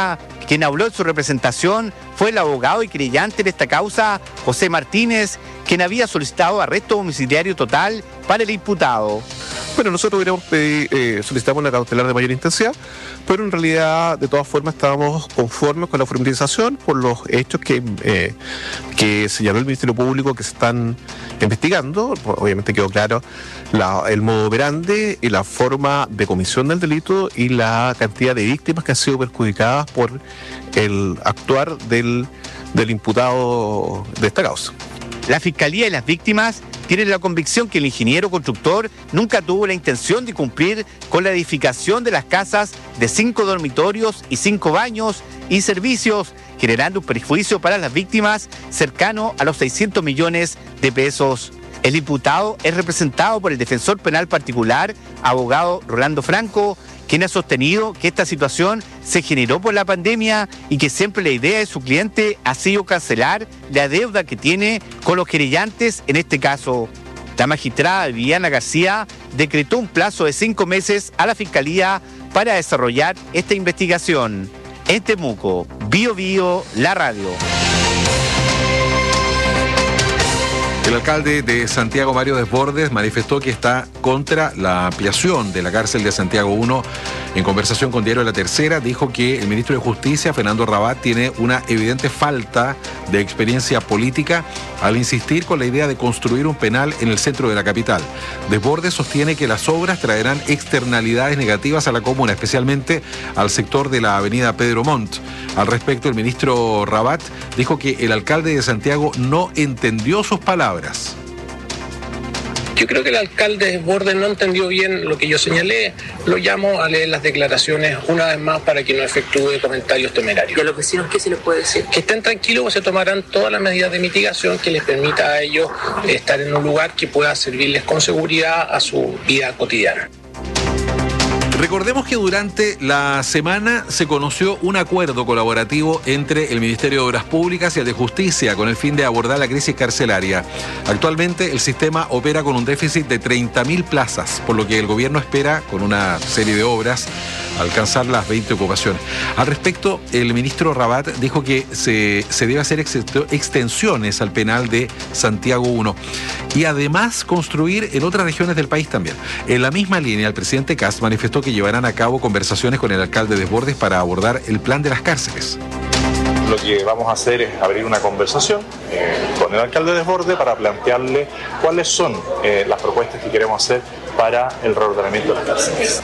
Quien habló en su representación fue el abogado y querellante en esta causa, José Martínez, quien había solicitado arresto domiciliario total para el imputado. Bueno, nosotros solicitamos una cautelar de mayor intensidad, pero en realidad, de todas formas, estábamos conformes con la formalización por los hechos que señaló el Ministerio Público que se están investigando. Obviamente quedó claro el modo operandi y la forma de comisión del delito y la cantidad de víctimas que han sido perjudicadas por el actuar del imputado de esta causa. La Fiscalía y las víctimas tienen la convicción que el ingeniero constructor nunca tuvo la intención de cumplir con la edificación de las casas de 5 dormitorios y 5 baños y servicios, generando un perjuicio para las víctimas cercano a los 600 millones de pesos. El imputado es representado por el defensor penal particular, abogado Rolando Franco, quien ha sostenido que esta situación se generó por la pandemia y que siempre la idea de su cliente ha sido cancelar la deuda que tiene con los querellantes en este caso. La magistrada Viviana García decretó un plazo de 5 meses a la Fiscalía para desarrollar esta investigación. En Temuco, Bio Bio, la radio. El alcalde de Santiago, Mario Desbordes, manifestó que está contra la ampliación de la cárcel de Santiago 1. En conversación con Diario La Tercera, dijo que el ministro de Justicia, Fernando Rabat, tiene una evidente falta de experiencia política al insistir con la idea de construir un penal en el centro de la capital. Desbordes sostiene que las obras traerán externalidades negativas a la comuna, especialmente al sector de la avenida Pedro Montt. Al respecto, el ministro Rabat dijo que el alcalde de Santiago no entendió sus palabras. Yo creo que el alcalde Desbordes no entendió bien lo que yo señalé. Lo llamo a leer las declaraciones una vez más para que no efectúe comentarios temerarios. ¿Y a los vecinos qué se les puede decir? Que estén tranquilos, que se tomarán todas las medidas de mitigación que les permita a ellos estar en un lugar que pueda servirles con seguridad a su vida cotidiana. Recordemos que durante la semana se conoció un acuerdo colaborativo entre el Ministerio de Obras Públicas y el de Justicia con el fin de abordar la crisis carcelaria. Actualmente el sistema opera con un déficit de 30.000 plazas, por lo que el gobierno espera, con una serie de obras, alcanzar las 20 ocupaciones. Al respecto, el ministro Rabat dijo que se debe hacer extensiones al penal de Santiago 1 y además construir en otras regiones del país también. En la misma línea, el presidente Kast manifestó que llevarán a cabo conversaciones con el alcalde Desbordes para abordar el plan de las cárceles. Lo que vamos a hacer es abrir una conversación con el alcalde Desbordes para plantearle cuáles son las propuestas que queremos hacer para el reordenamiento de las cárceles.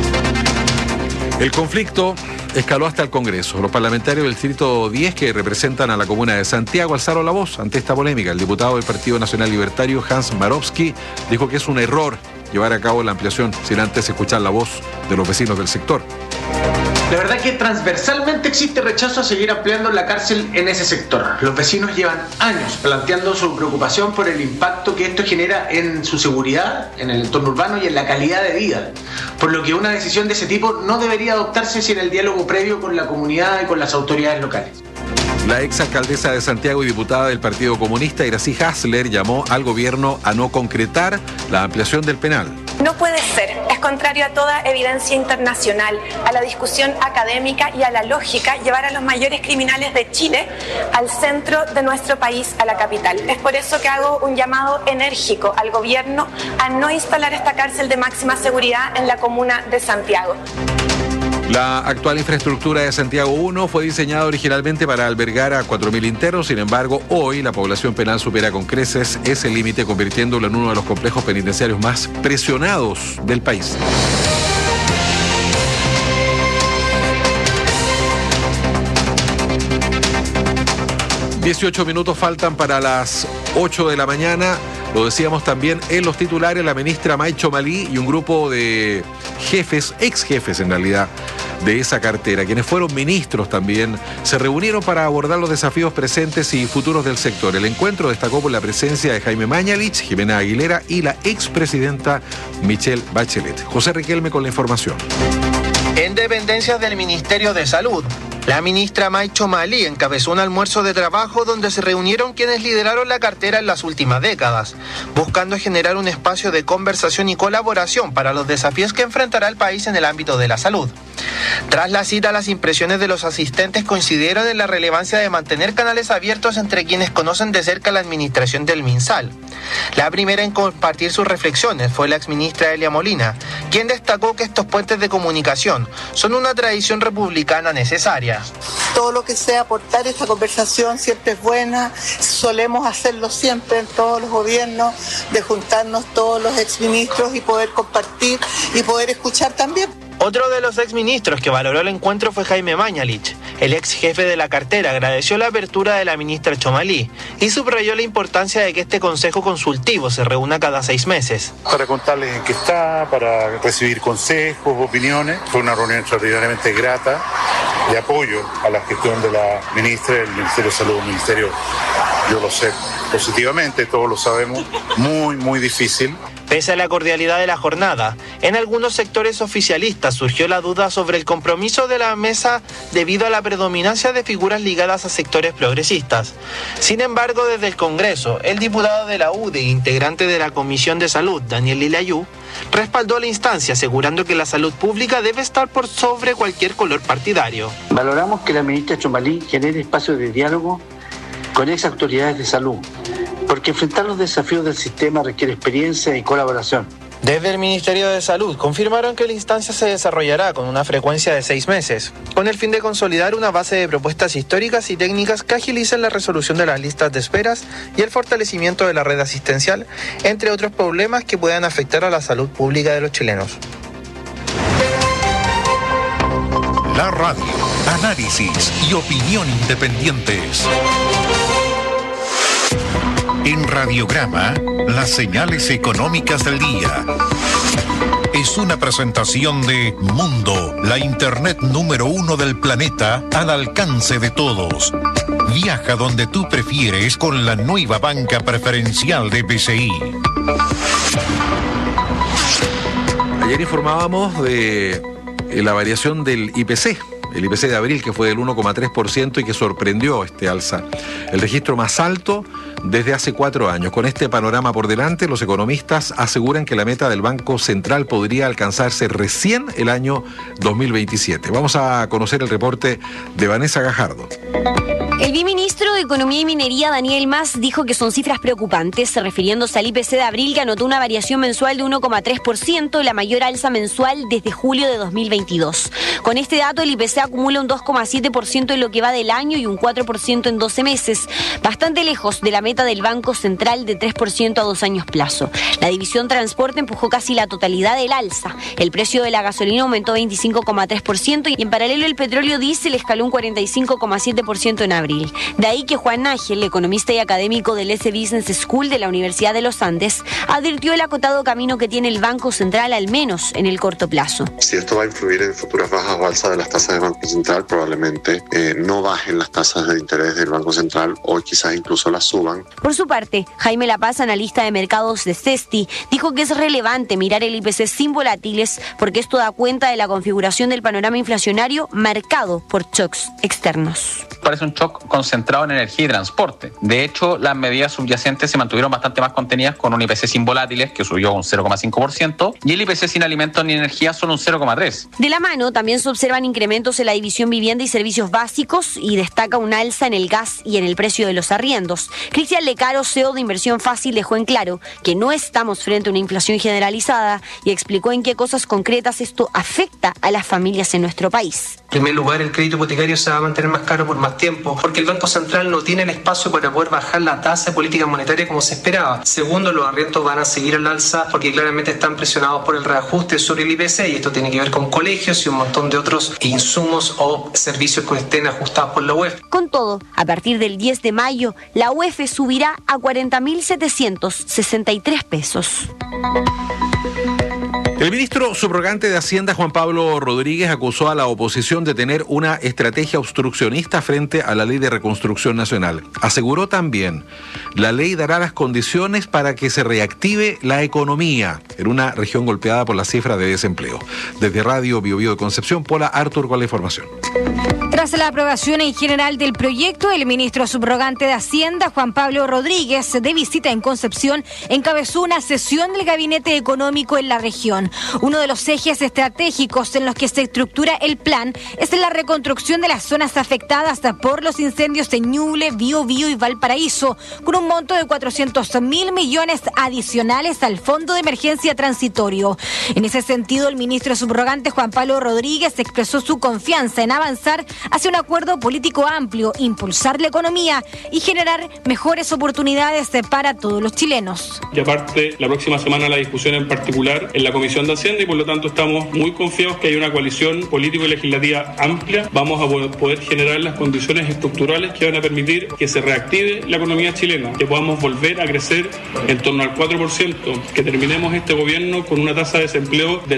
El conflicto escaló hasta el Congreso. Los parlamentarios del Distrito 10 que representan a la comuna de Santiago alzaron la voz ante esta polémica. El diputado del Partido Nacional Libertario, Hans Marowski, dijo que es un error llevar a cabo la ampliación sin antes escuchar la voz de los vecinos del sector. La verdad que transversalmente existe rechazo a seguir ampliando la cárcel en ese sector. Los vecinos llevan años planteando su preocupación por el impacto que esto genera en su seguridad, en el entorno urbano y en la calidad de vida. Por lo que una decisión de ese tipo no debería adoptarse sin el diálogo previo con la comunidad y con las autoridades locales. La exalcaldesa de Santiago y diputada del Partido Comunista, Iracy Hasler, llamó al gobierno a no concretar la ampliación del penal. No puede ser, es contrario a toda evidencia internacional, a la discusión académica y a la lógica llevar a los mayores criminales de Chile al centro de nuestro país, a la capital. Es por eso que hago un llamado enérgico al gobierno a no instalar esta cárcel de máxima seguridad en la comuna de Santiago. La actual infraestructura de Santiago 1 fue diseñada originalmente para albergar a 4.000 internos, sin embargo, hoy la población penal supera con creces ese límite, convirtiéndolo en uno de los complejos penitenciarios más presionados del país. ...18 minutos faltan para las 8 de la mañana... Lo decíamos también en los titulares, la ministra Maicho Malí y un grupo de jefes, ex jefes en realidad, de esa cartera, quienes fueron ministros también, se reunieron para abordar los desafíos presentes y futuros del sector. El encuentro destacó por la presencia de Jaime Mañalich, Jimena Aguilera y la expresidenta Michelle Bachelet. José Riquelme con la información. En dependencias del Ministerio de Salud, La ministra May Chomali encabezó un almuerzo de trabajo donde se reunieron quienes lideraron la cartera en las últimas décadas, buscando generar un espacio de conversación y colaboración para los desafíos que enfrentará el país en el ámbito de la salud. Tras la cita, las impresiones de los asistentes coincidieron en la relevancia de mantener canales abiertos entre quienes conocen de cerca la administración del MinSal. La primera en compartir sus reflexiones fue la exministra Elia Molina, quien destacó que estos puentes de comunicación son una tradición republicana necesaria. Todo lo que sea aportar esta conversación siempre es buena, solemos hacerlo siempre en todos los gobiernos, de juntarnos todos los exministros y poder compartir y poder escuchar también. Otro de los exministros que valoró el encuentro fue Jaime Mañalich. El ex jefe de la cartera agradeció la apertura de la ministra Chomali y subrayó la importancia de que este consejo consultivo se reúna cada 6 meses. Para contarles en qué está, para recibir consejos, opiniones. Fue una reunión extraordinariamente grata de apoyo a la gestión de la ministra del Ministerio de Salud, un ministerio, yo lo sé positivamente, todos lo sabemos, muy difícil. Pese a la cordialidad de la jornada, en algunos sectores oficialistas surgió la duda sobre el compromiso de la mesa debido a la predominancia de figuras ligadas a sectores progresistas. Sin embargo, desde el Congreso, el diputado de la UDI, integrante de la Comisión de Salud, Daniel Lilayú, respaldó la instancia asegurando que la salud pública debe estar por sobre cualquier color partidario. Valoramos que la ministra Chomali genere espacios de diálogo con ex autoridades de salud, porque enfrentar los desafíos del sistema requiere experiencia y colaboración. Desde el Ministerio de Salud confirmaron que la instancia se desarrollará con una frecuencia de 6 meses, con el fin de consolidar una base de propuestas históricas y técnicas que agilicen la resolución de las listas de esperas y el fortalecimiento de la red asistencial, entre otros problemas que puedan afectar a la salud pública de los chilenos. La radio, análisis y opinión independientes. En Radiograma, las señales económicas del día. Es una presentación de Mundo, la internet número 1 del planeta, al alcance de todos. Viaja donde tú prefieres con la nueva banca preferencial de BCI. Ayer informábamos de la variación del IPC. El IPC de abril, que fue del 1,3% y que sorprendió este alza. El registro más alto desde hace 4 años. Con este panorama por delante, los economistas aseguran que la meta del Banco Central podría alcanzarse recién el año 2027. Vamos a conocer el reporte de Vanessa Gajardo. El viceministro de Economía y Minería, Daniel Mas, dijo que son cifras preocupantes, refiriéndose al IPC de abril, que anotó una variación mensual de 1,3%, la mayor alza mensual desde julio de 2022. Con este dato, el IPC acumula un 2,7% en lo que va del año y un 4% en 12 meses, bastante lejos de la meta del Banco Central de 3% a 2 años plazo. La división transporte empujó casi la totalidad del alza. El precio de la gasolina aumentó 25,3% y en paralelo el petróleo diésel escaló un 45,7% en abril. De ahí que Juan Nájel, economista y académico del S Business School de la Universidad de los Andes, advirtió el acotado camino que tiene el Banco Central, al menos en el corto plazo. Si esto va a influir en futuras bajas o alzas de las tasas del Banco Central, probablemente no bajen las tasas de interés del Banco Central o quizás incluso las suban. Por su parte, Jaime Lapaz, analista de mercados de CESTI, dijo que es relevante mirar el IPC sin volátiles porque esto da cuenta de la configuración del panorama inflacionario marcado por shocks externos. Parece un shock concentrado en energía y transporte. De hecho, las medidas subyacentes se mantuvieron bastante más contenidas, con un IPC sin volátiles que subió un 0,5% y el IPC sin alimentos ni energía solo un 0,3%. De la mano también se observan incrementos en la división vivienda y servicios básicos y destaca un alza en el gas y en el precio de los arriendos. Cristian Lecaro, CEO de Inversión Fácil, dejó en claro que no estamos frente a una inflación generalizada y explicó en qué cosas concretas esto afecta a las familias en nuestro país. En primer lugar, el crédito hipotecario se va a mantener más caro por más tiempo, porque el Banco Central no tiene el espacio para poder bajar la tasa de política monetaria como se esperaba. Segundo, los arriendos van a seguir al alza porque claramente están presionados por el reajuste sobre el IPC, y esto tiene que ver con colegios y un montón de otros insumos o servicios que estén ajustados por la UEF. Con todo, a partir del 10 de mayo, la UEF subirá a 40.763 pesos. El ministro subrogante de Hacienda, Juan Pablo Rodríguez, acusó a la oposición de tener una estrategia obstruccionista frente a la Ley de Reconstrucción Nacional. Aseguró también, la ley dará las condiciones para que se reactive la economía en una región golpeada por las cifras de desempleo. Desde Radio Bio Bio de Concepción, Pola Artur con la información. Tras la aprobación en general del proyecto, el ministro subrogante de Hacienda, Juan Pablo Rodríguez, de visita en Concepción, encabezó una sesión del Gabinete Económico en la región. Uno de los ejes estratégicos en los que se estructura el plan es la reconstrucción de las zonas afectadas por los incendios de Ñuble, Biobío y Valparaíso, con un monto de 400.000 millones adicionales al Fondo de Emergencia Transitorio. En ese sentido, el ministro subrogante Juan Pablo Rodríguez expresó su confianza en avanzar hacia un acuerdo político amplio, impulsar la economía y generar mejores oportunidades para todos los chilenos. Y aparte, la próxima semana la discusión en particular en la Comisión de Hacienda, y por lo tanto estamos muy confiados que hay una coalición político y legislativa amplia. Vamos a poder generar las condiciones estructurales que van a permitir que se reactive la economía chilena, que podamos volver a crecer en torno al 4%, que terminemos este gobierno con una tasa de desempleo del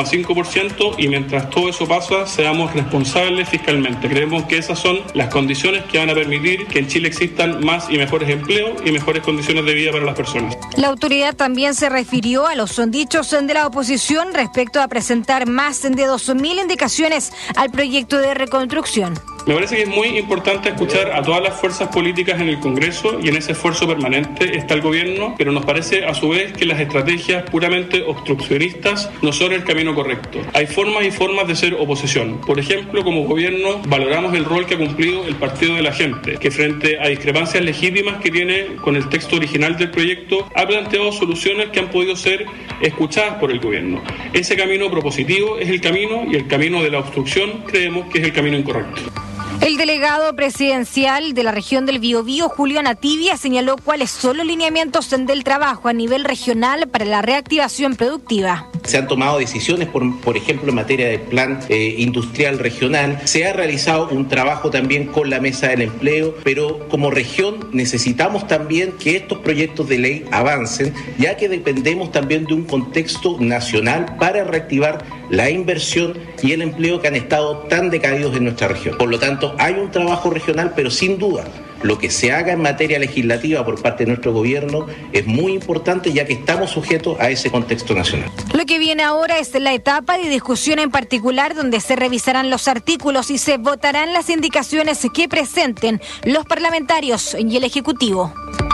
6,5% y mientras todo eso pasa, seamos responsables fiscalmente. Creemos que esas son las condiciones que van a permitir que en Chile existan más y mejores empleos y mejores condiciones de vida para las personas. La autoridad también se refirió a los dichos de la oposición respecto a presentar más de 2.000 indicaciones al proyecto de reconstrucción. Me parece que es muy importante escuchar a todas las fuerzas políticas en el Congreso y en ese esfuerzo permanente está el gobierno, pero nos parece a su vez que las estrategias puramente obstruccionistas no son el camino correcto. Hay formas y formas de ser oposición. Por ejemplo, como gobierno valoramos el rol que ha cumplido el Partido de la Gente, que frente a discrepancias legítimas que tiene con el texto original del proyecto, ha planteado soluciones que han podido ser escuchadas por el gobierno. Ese camino propositivo es el camino y el camino de la obstrucción creemos que es el camino incorrecto. El delegado presidencial de la región del Biobío, Julio Nativia, señaló cuáles son los lineamientos del trabajo a nivel regional para la reactivación productiva. Se han tomado decisiones, por ejemplo, en materia de plan industrial regional. Se ha realizado un trabajo también con la Mesa del Empleo, pero como región necesitamos también que estos proyectos de ley avancen, ya que dependemos también de un contexto nacional para reactivar la inversión y el empleo que han estado tan decaídos en nuestra región. Por lo tanto, hay un trabajo regional, pero sin duda, lo que se haga en materia legislativa por parte de nuestro gobierno es muy importante, ya que estamos sujetos a ese contexto nacional. Lo que viene ahora es la etapa de discusión en particular, donde se revisarán los artículos y se votarán las indicaciones que presenten los parlamentarios y el Ejecutivo.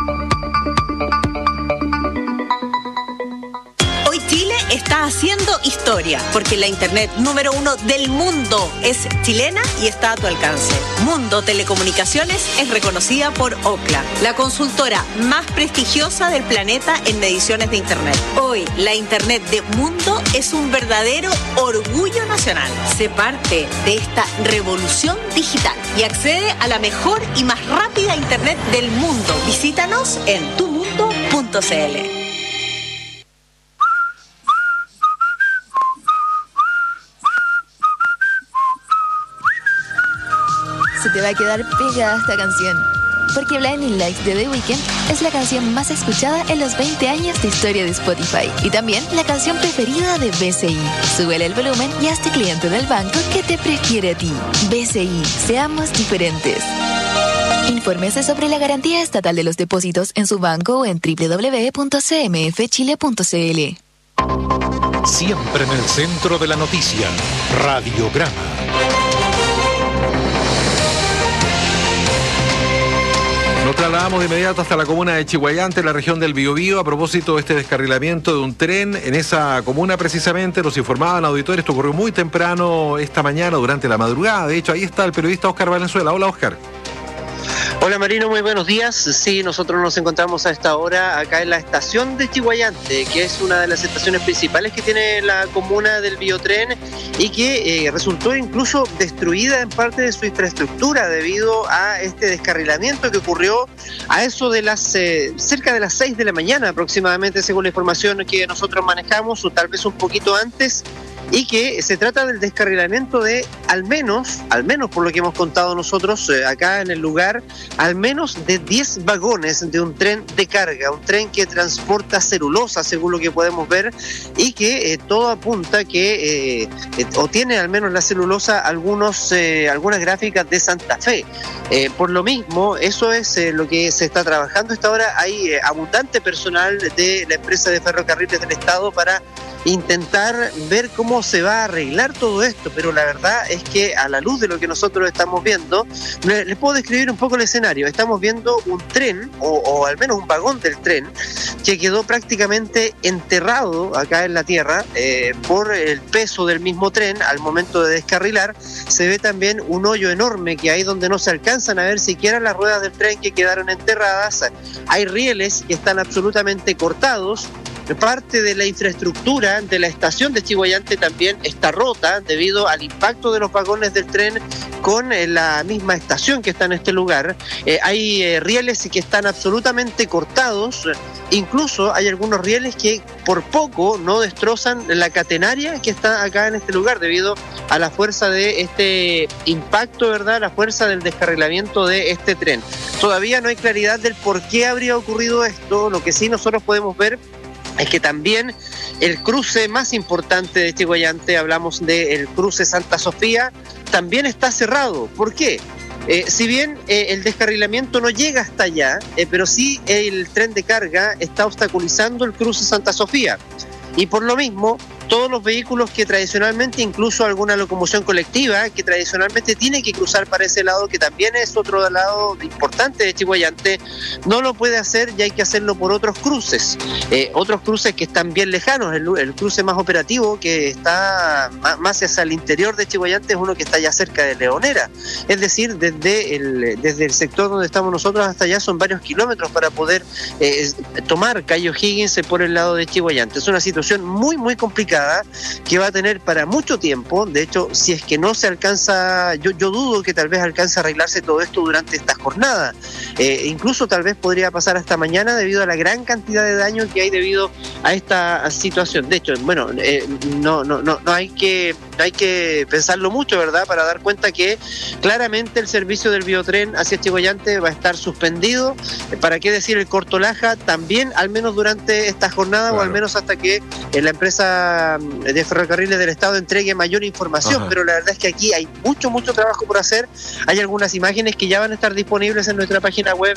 Hoy Chile está haciendo historia, porque la internet número 1 del mundo es chilena y está a tu alcance. Mundo Telecomunicaciones es reconocida por Ookla, la consultora más prestigiosa del planeta en mediciones de internet. Hoy, la internet de Mundo es un verdadero orgullo nacional. Sé parte de esta revolución digital y accede a la mejor y más rápida internet del mundo. Visítanos en tumundo.cl. Se te va a quedar pegada esta canción, porque Blinding Lights de The Weeknd es la canción más escuchada en los 20 años de historia de Spotify y también la canción preferida de BCI. Súbele el volumen y hazte cliente del banco que te prefiere a ti. BCI, seamos diferentes. Infórmese sobre la garantía estatal de los depósitos en su banco o en www.cmfchile.cl. Siempre en el centro de la noticia, Radiograma. Nos trasladamos de inmediato hasta la comuna de Chiguayante, en la región del Biobío, a propósito de este descarrilamiento de un tren en esa comuna precisamente. Nos informaban auditores, esto ocurrió muy temprano esta mañana, durante la madrugada. De hecho, ahí está el periodista Oscar Valenzuela. Hola, Oscar. Hola Marino, muy buenos días. Sí, nosotros nos encontramos a esta hora acá en la estación de Chiguayante, que es una de las estaciones principales que tiene la comuna del Biotren y que resultó incluso destruida en parte de su infraestructura debido a este descarrilamiento que ocurrió a eso de las cerca de las 6 de la mañana aproximadamente, según la información que nosotros manejamos, o tal vez un poquito antes. y que se trata del descarrilamiento de al menos por lo que hemos contado nosotros acá en el lugar, al menos de 10 vagones de un tren de carga, un tren que transporta celulosa, según lo que podemos ver, y que todo apunta que o tiene al menos la celulosa algunas gráficas de Santa Fe. Por lo mismo, eso es lo que se está trabajando hasta ahora. Hay abundante personal de la empresa de ferrocarriles del Estado para intentar ver cómo se va a arreglar todo esto, pero la verdad es que a la luz de lo que nosotros estamos viendo, les puedo describir un poco el escenario. Estamos viendo un tren, o al menos un vagón del tren, que quedó prácticamente enterrado acá en la tierra por el peso del mismo tren. Al momento de descarrilar, se ve también un hoyo enorme que hay donde no se alcanzan a ver siquiera las ruedas del tren, que quedaron enterradas. Hay rieles que están absolutamente cortados. Parte de la infraestructura de la estación de Chiguayante también está rota debido al impacto de los vagones del tren con la misma estación que está en este lugar. Hay rieles que están absolutamente cortados. Incluso hay algunos rieles que por poco no destrozan la catenaria que está acá en este lugar debido a la fuerza de este impacto, ¿verdad? La fuerza del descarrilamiento de este tren. Todavía no hay claridad del por qué habría ocurrido esto. Lo que sí nosotros podemos ver es que también el cruce más importante de Chiguayante, hablamos del cruce Santa Sofía, también está cerrado. ¿Por qué? Si bien el descarrilamiento no llega hasta allá, pero sí el tren de carga está obstaculizando el cruce Santa Sofía. Y por lo mismo, todos los vehículos que tradicionalmente, incluso alguna locomoción colectiva, que tradicionalmente tiene que cruzar para ese lado, que también es otro lado importante de Chiguayante, no lo puede hacer y hay que hacerlo por otros cruces que están bien lejanos. El cruce más operativo, que está más hacia el interior de Chiguayante, es uno que está ya cerca de Leonera. Es decir, desde el sector donde estamos nosotros hasta allá son varios kilómetros para poder tomar Cayo Higgins por el lado de Chiguayante. Es una situación muy, muy complicada que va a tener para mucho tiempo. De hecho, si es que no se alcanza, yo dudo que tal vez alcance a arreglarse todo esto durante esta jornada. Incluso tal vez podría pasar hasta mañana debido a la gran cantidad de daño que hay debido a esta situación. De hecho, bueno, no hay que pensarlo mucho, ¿verdad? Para dar cuenta que claramente el servicio del biotren hacia Chiguayante va a estar suspendido. ¿Para qué decir el Cortolaja? También, al menos durante esta jornada, claro, o al menos hasta que la empresa de ferrocarriles del Estado entregue mayor información. Ajá. Pero la verdad es que aquí hay mucho trabajo por hacer. Hay algunas imágenes que ya van a estar disponibles en nuestra página web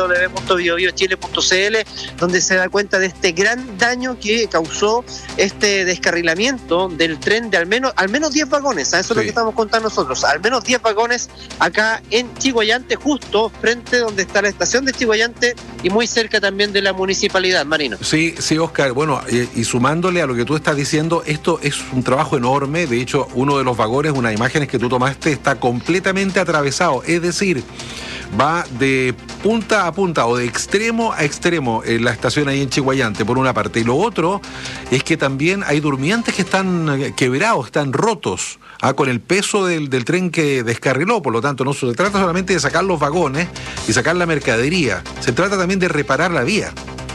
www.biobiochile.cl, donde se da cuenta de este gran daño que causó este descarrilamiento del tren de al menos 10 vagones. Eso es lo que estamos contando nosotros. Al menos 10 vagones acá en Chiguayante, justo frente donde está la estación de Chiguayante y muy cerca también de la municipalidad, Marino. Sí, Oscar. Bueno, y sumándole a lo que tú estás diciendo, esto es un trabajo enorme. De hecho, uno de los vagones, unas imágenes que tú tomaste, está completamente atravesado. Es decir, va de punta a punta o de extremo a extremo en la estación ahí en Chiguayante, por una parte. Y lo otro es que también hay durmientes que están quebrados, están rotos, con el peso del tren que descarriló. Por lo tanto, no se trata solamente de sacar los vagones y sacar la mercadería, se trata también de reparar la vía.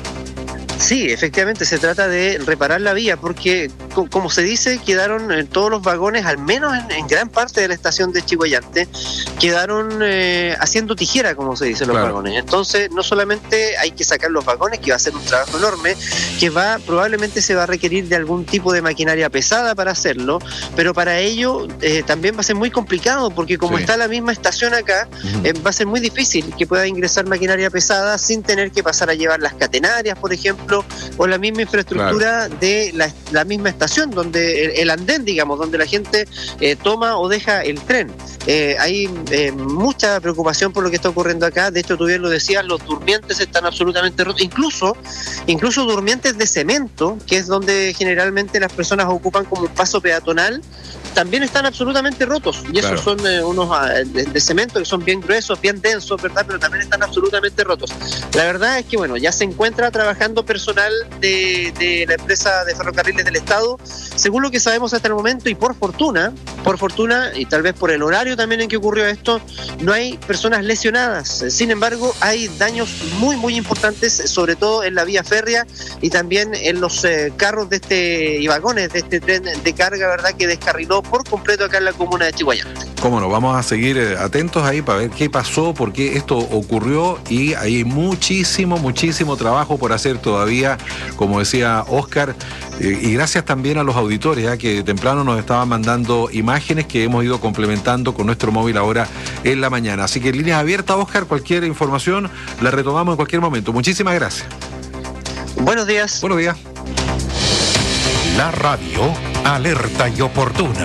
Sí, efectivamente se trata de reparar la vía porque, como se dice, quedaron todos los vagones, al menos en gran parte de la estación de Chiguayante, quedaron haciendo tijera, como se dice, los vagones. Entonces, no solamente hay que sacar los vagones, que va a ser un trabajo enorme, que probablemente se va a requerir de algún tipo de maquinaria pesada para hacerlo, pero para ello también va a ser muy complicado porque como está la misma estación acá, va a ser muy difícil que pueda ingresar maquinaria pesada sin tener que pasar a llevar las catenarias, por ejemplo, o la misma infraestructura de la misma estación, donde el andén, digamos, donde la gente toma o deja el tren. Hay mucha preocupación por lo que está ocurriendo acá. De hecho, tú bien lo decías, los durmientes están absolutamente rotos, incluso durmientes de cemento, que es donde generalmente las personas ocupan como un paso peatonal. también están absolutamente rotos. Y esos son unos de cemento que son bien gruesos, bien densos, ¿verdad? Pero también están absolutamente rotos. La verdad es que, bueno, ya se encuentra trabajando personal de la empresa de ferrocarriles del Estado, según lo que sabemos hasta el momento, y por fortuna, y tal vez por el horario también en que ocurrió esto, no hay personas lesionadas. Sin embargo, hay daños muy, muy importantes, sobre todo en la vía férrea y también en los carros y vagones de este tren de carga, ¿verdad?, que descarriló por completo acá en la comuna de Chiguayante. Cómo no, vamos a seguir atentos ahí para ver qué pasó, por qué esto ocurrió, y hay muchísimo trabajo por hacer todavía, como decía Óscar, y gracias también a los auditores que temprano nos estaban mandando imágenes que hemos ido complementando con nuestro móvil ahora en la mañana. Así que en líneas abiertas, Óscar, cualquier información la retomamos en cualquier momento. Muchísimas gracias. Buenos días. Buenos días. La radio alerta y oportuna.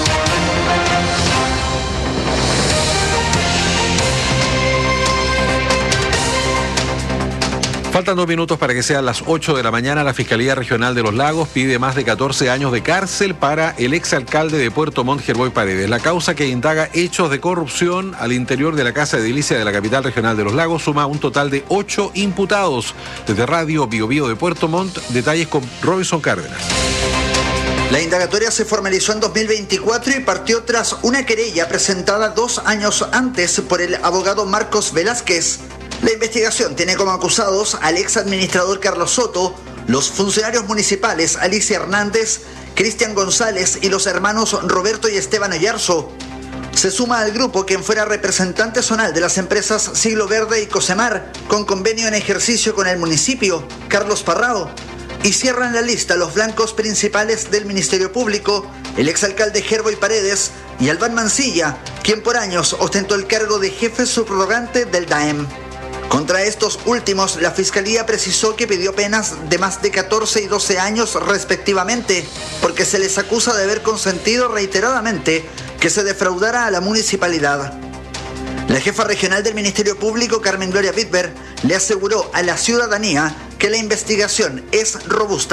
Faltan 2 minutos para que sean las 8 de la mañana. La Fiscalía Regional de Los Lagos pide más de 14 años de cárcel para el exalcalde de Puerto Montt, Gerboy Paredes. La causa, que indaga hechos de corrupción al interior de la Casa de Edilicia de la capital regional de Los Lagos, suma un total de 8 imputados. Desde Radio Bio Bio de Puerto Montt, detalles con Robinson Cárdenas. La indagatoria se formalizó en 2024 y partió tras una querella presentada 2 años antes por el abogado Marcos Velázquez. La investigación tiene como acusados al ex administrador Carlos Soto, los funcionarios municipales Alicia Hernández, Cristian González y los hermanos Roberto y Esteban Oyarzo. Se suma al grupo quien fuera representante zonal de las empresas Siglo Verde y Cosemar, con convenio en ejercicio con el municipio, Carlos Parrao. Y cierran la lista los blancos principales del Ministerio Público, el exalcalde Gerboy Paredes y Albán Mancilla, quien por años ostentó el cargo de jefe subrogante del DAEM. Contra estos últimos, la Fiscalía precisó que pidió penas de más de 14 y 12 años respectivamente, porque se les acusa de haber consentido reiteradamente que se defraudara a la municipalidad. La jefa regional del Ministerio Público, Carmen Gloria Wittberg, le aseguró a la ciudadanía que la investigación es robusta.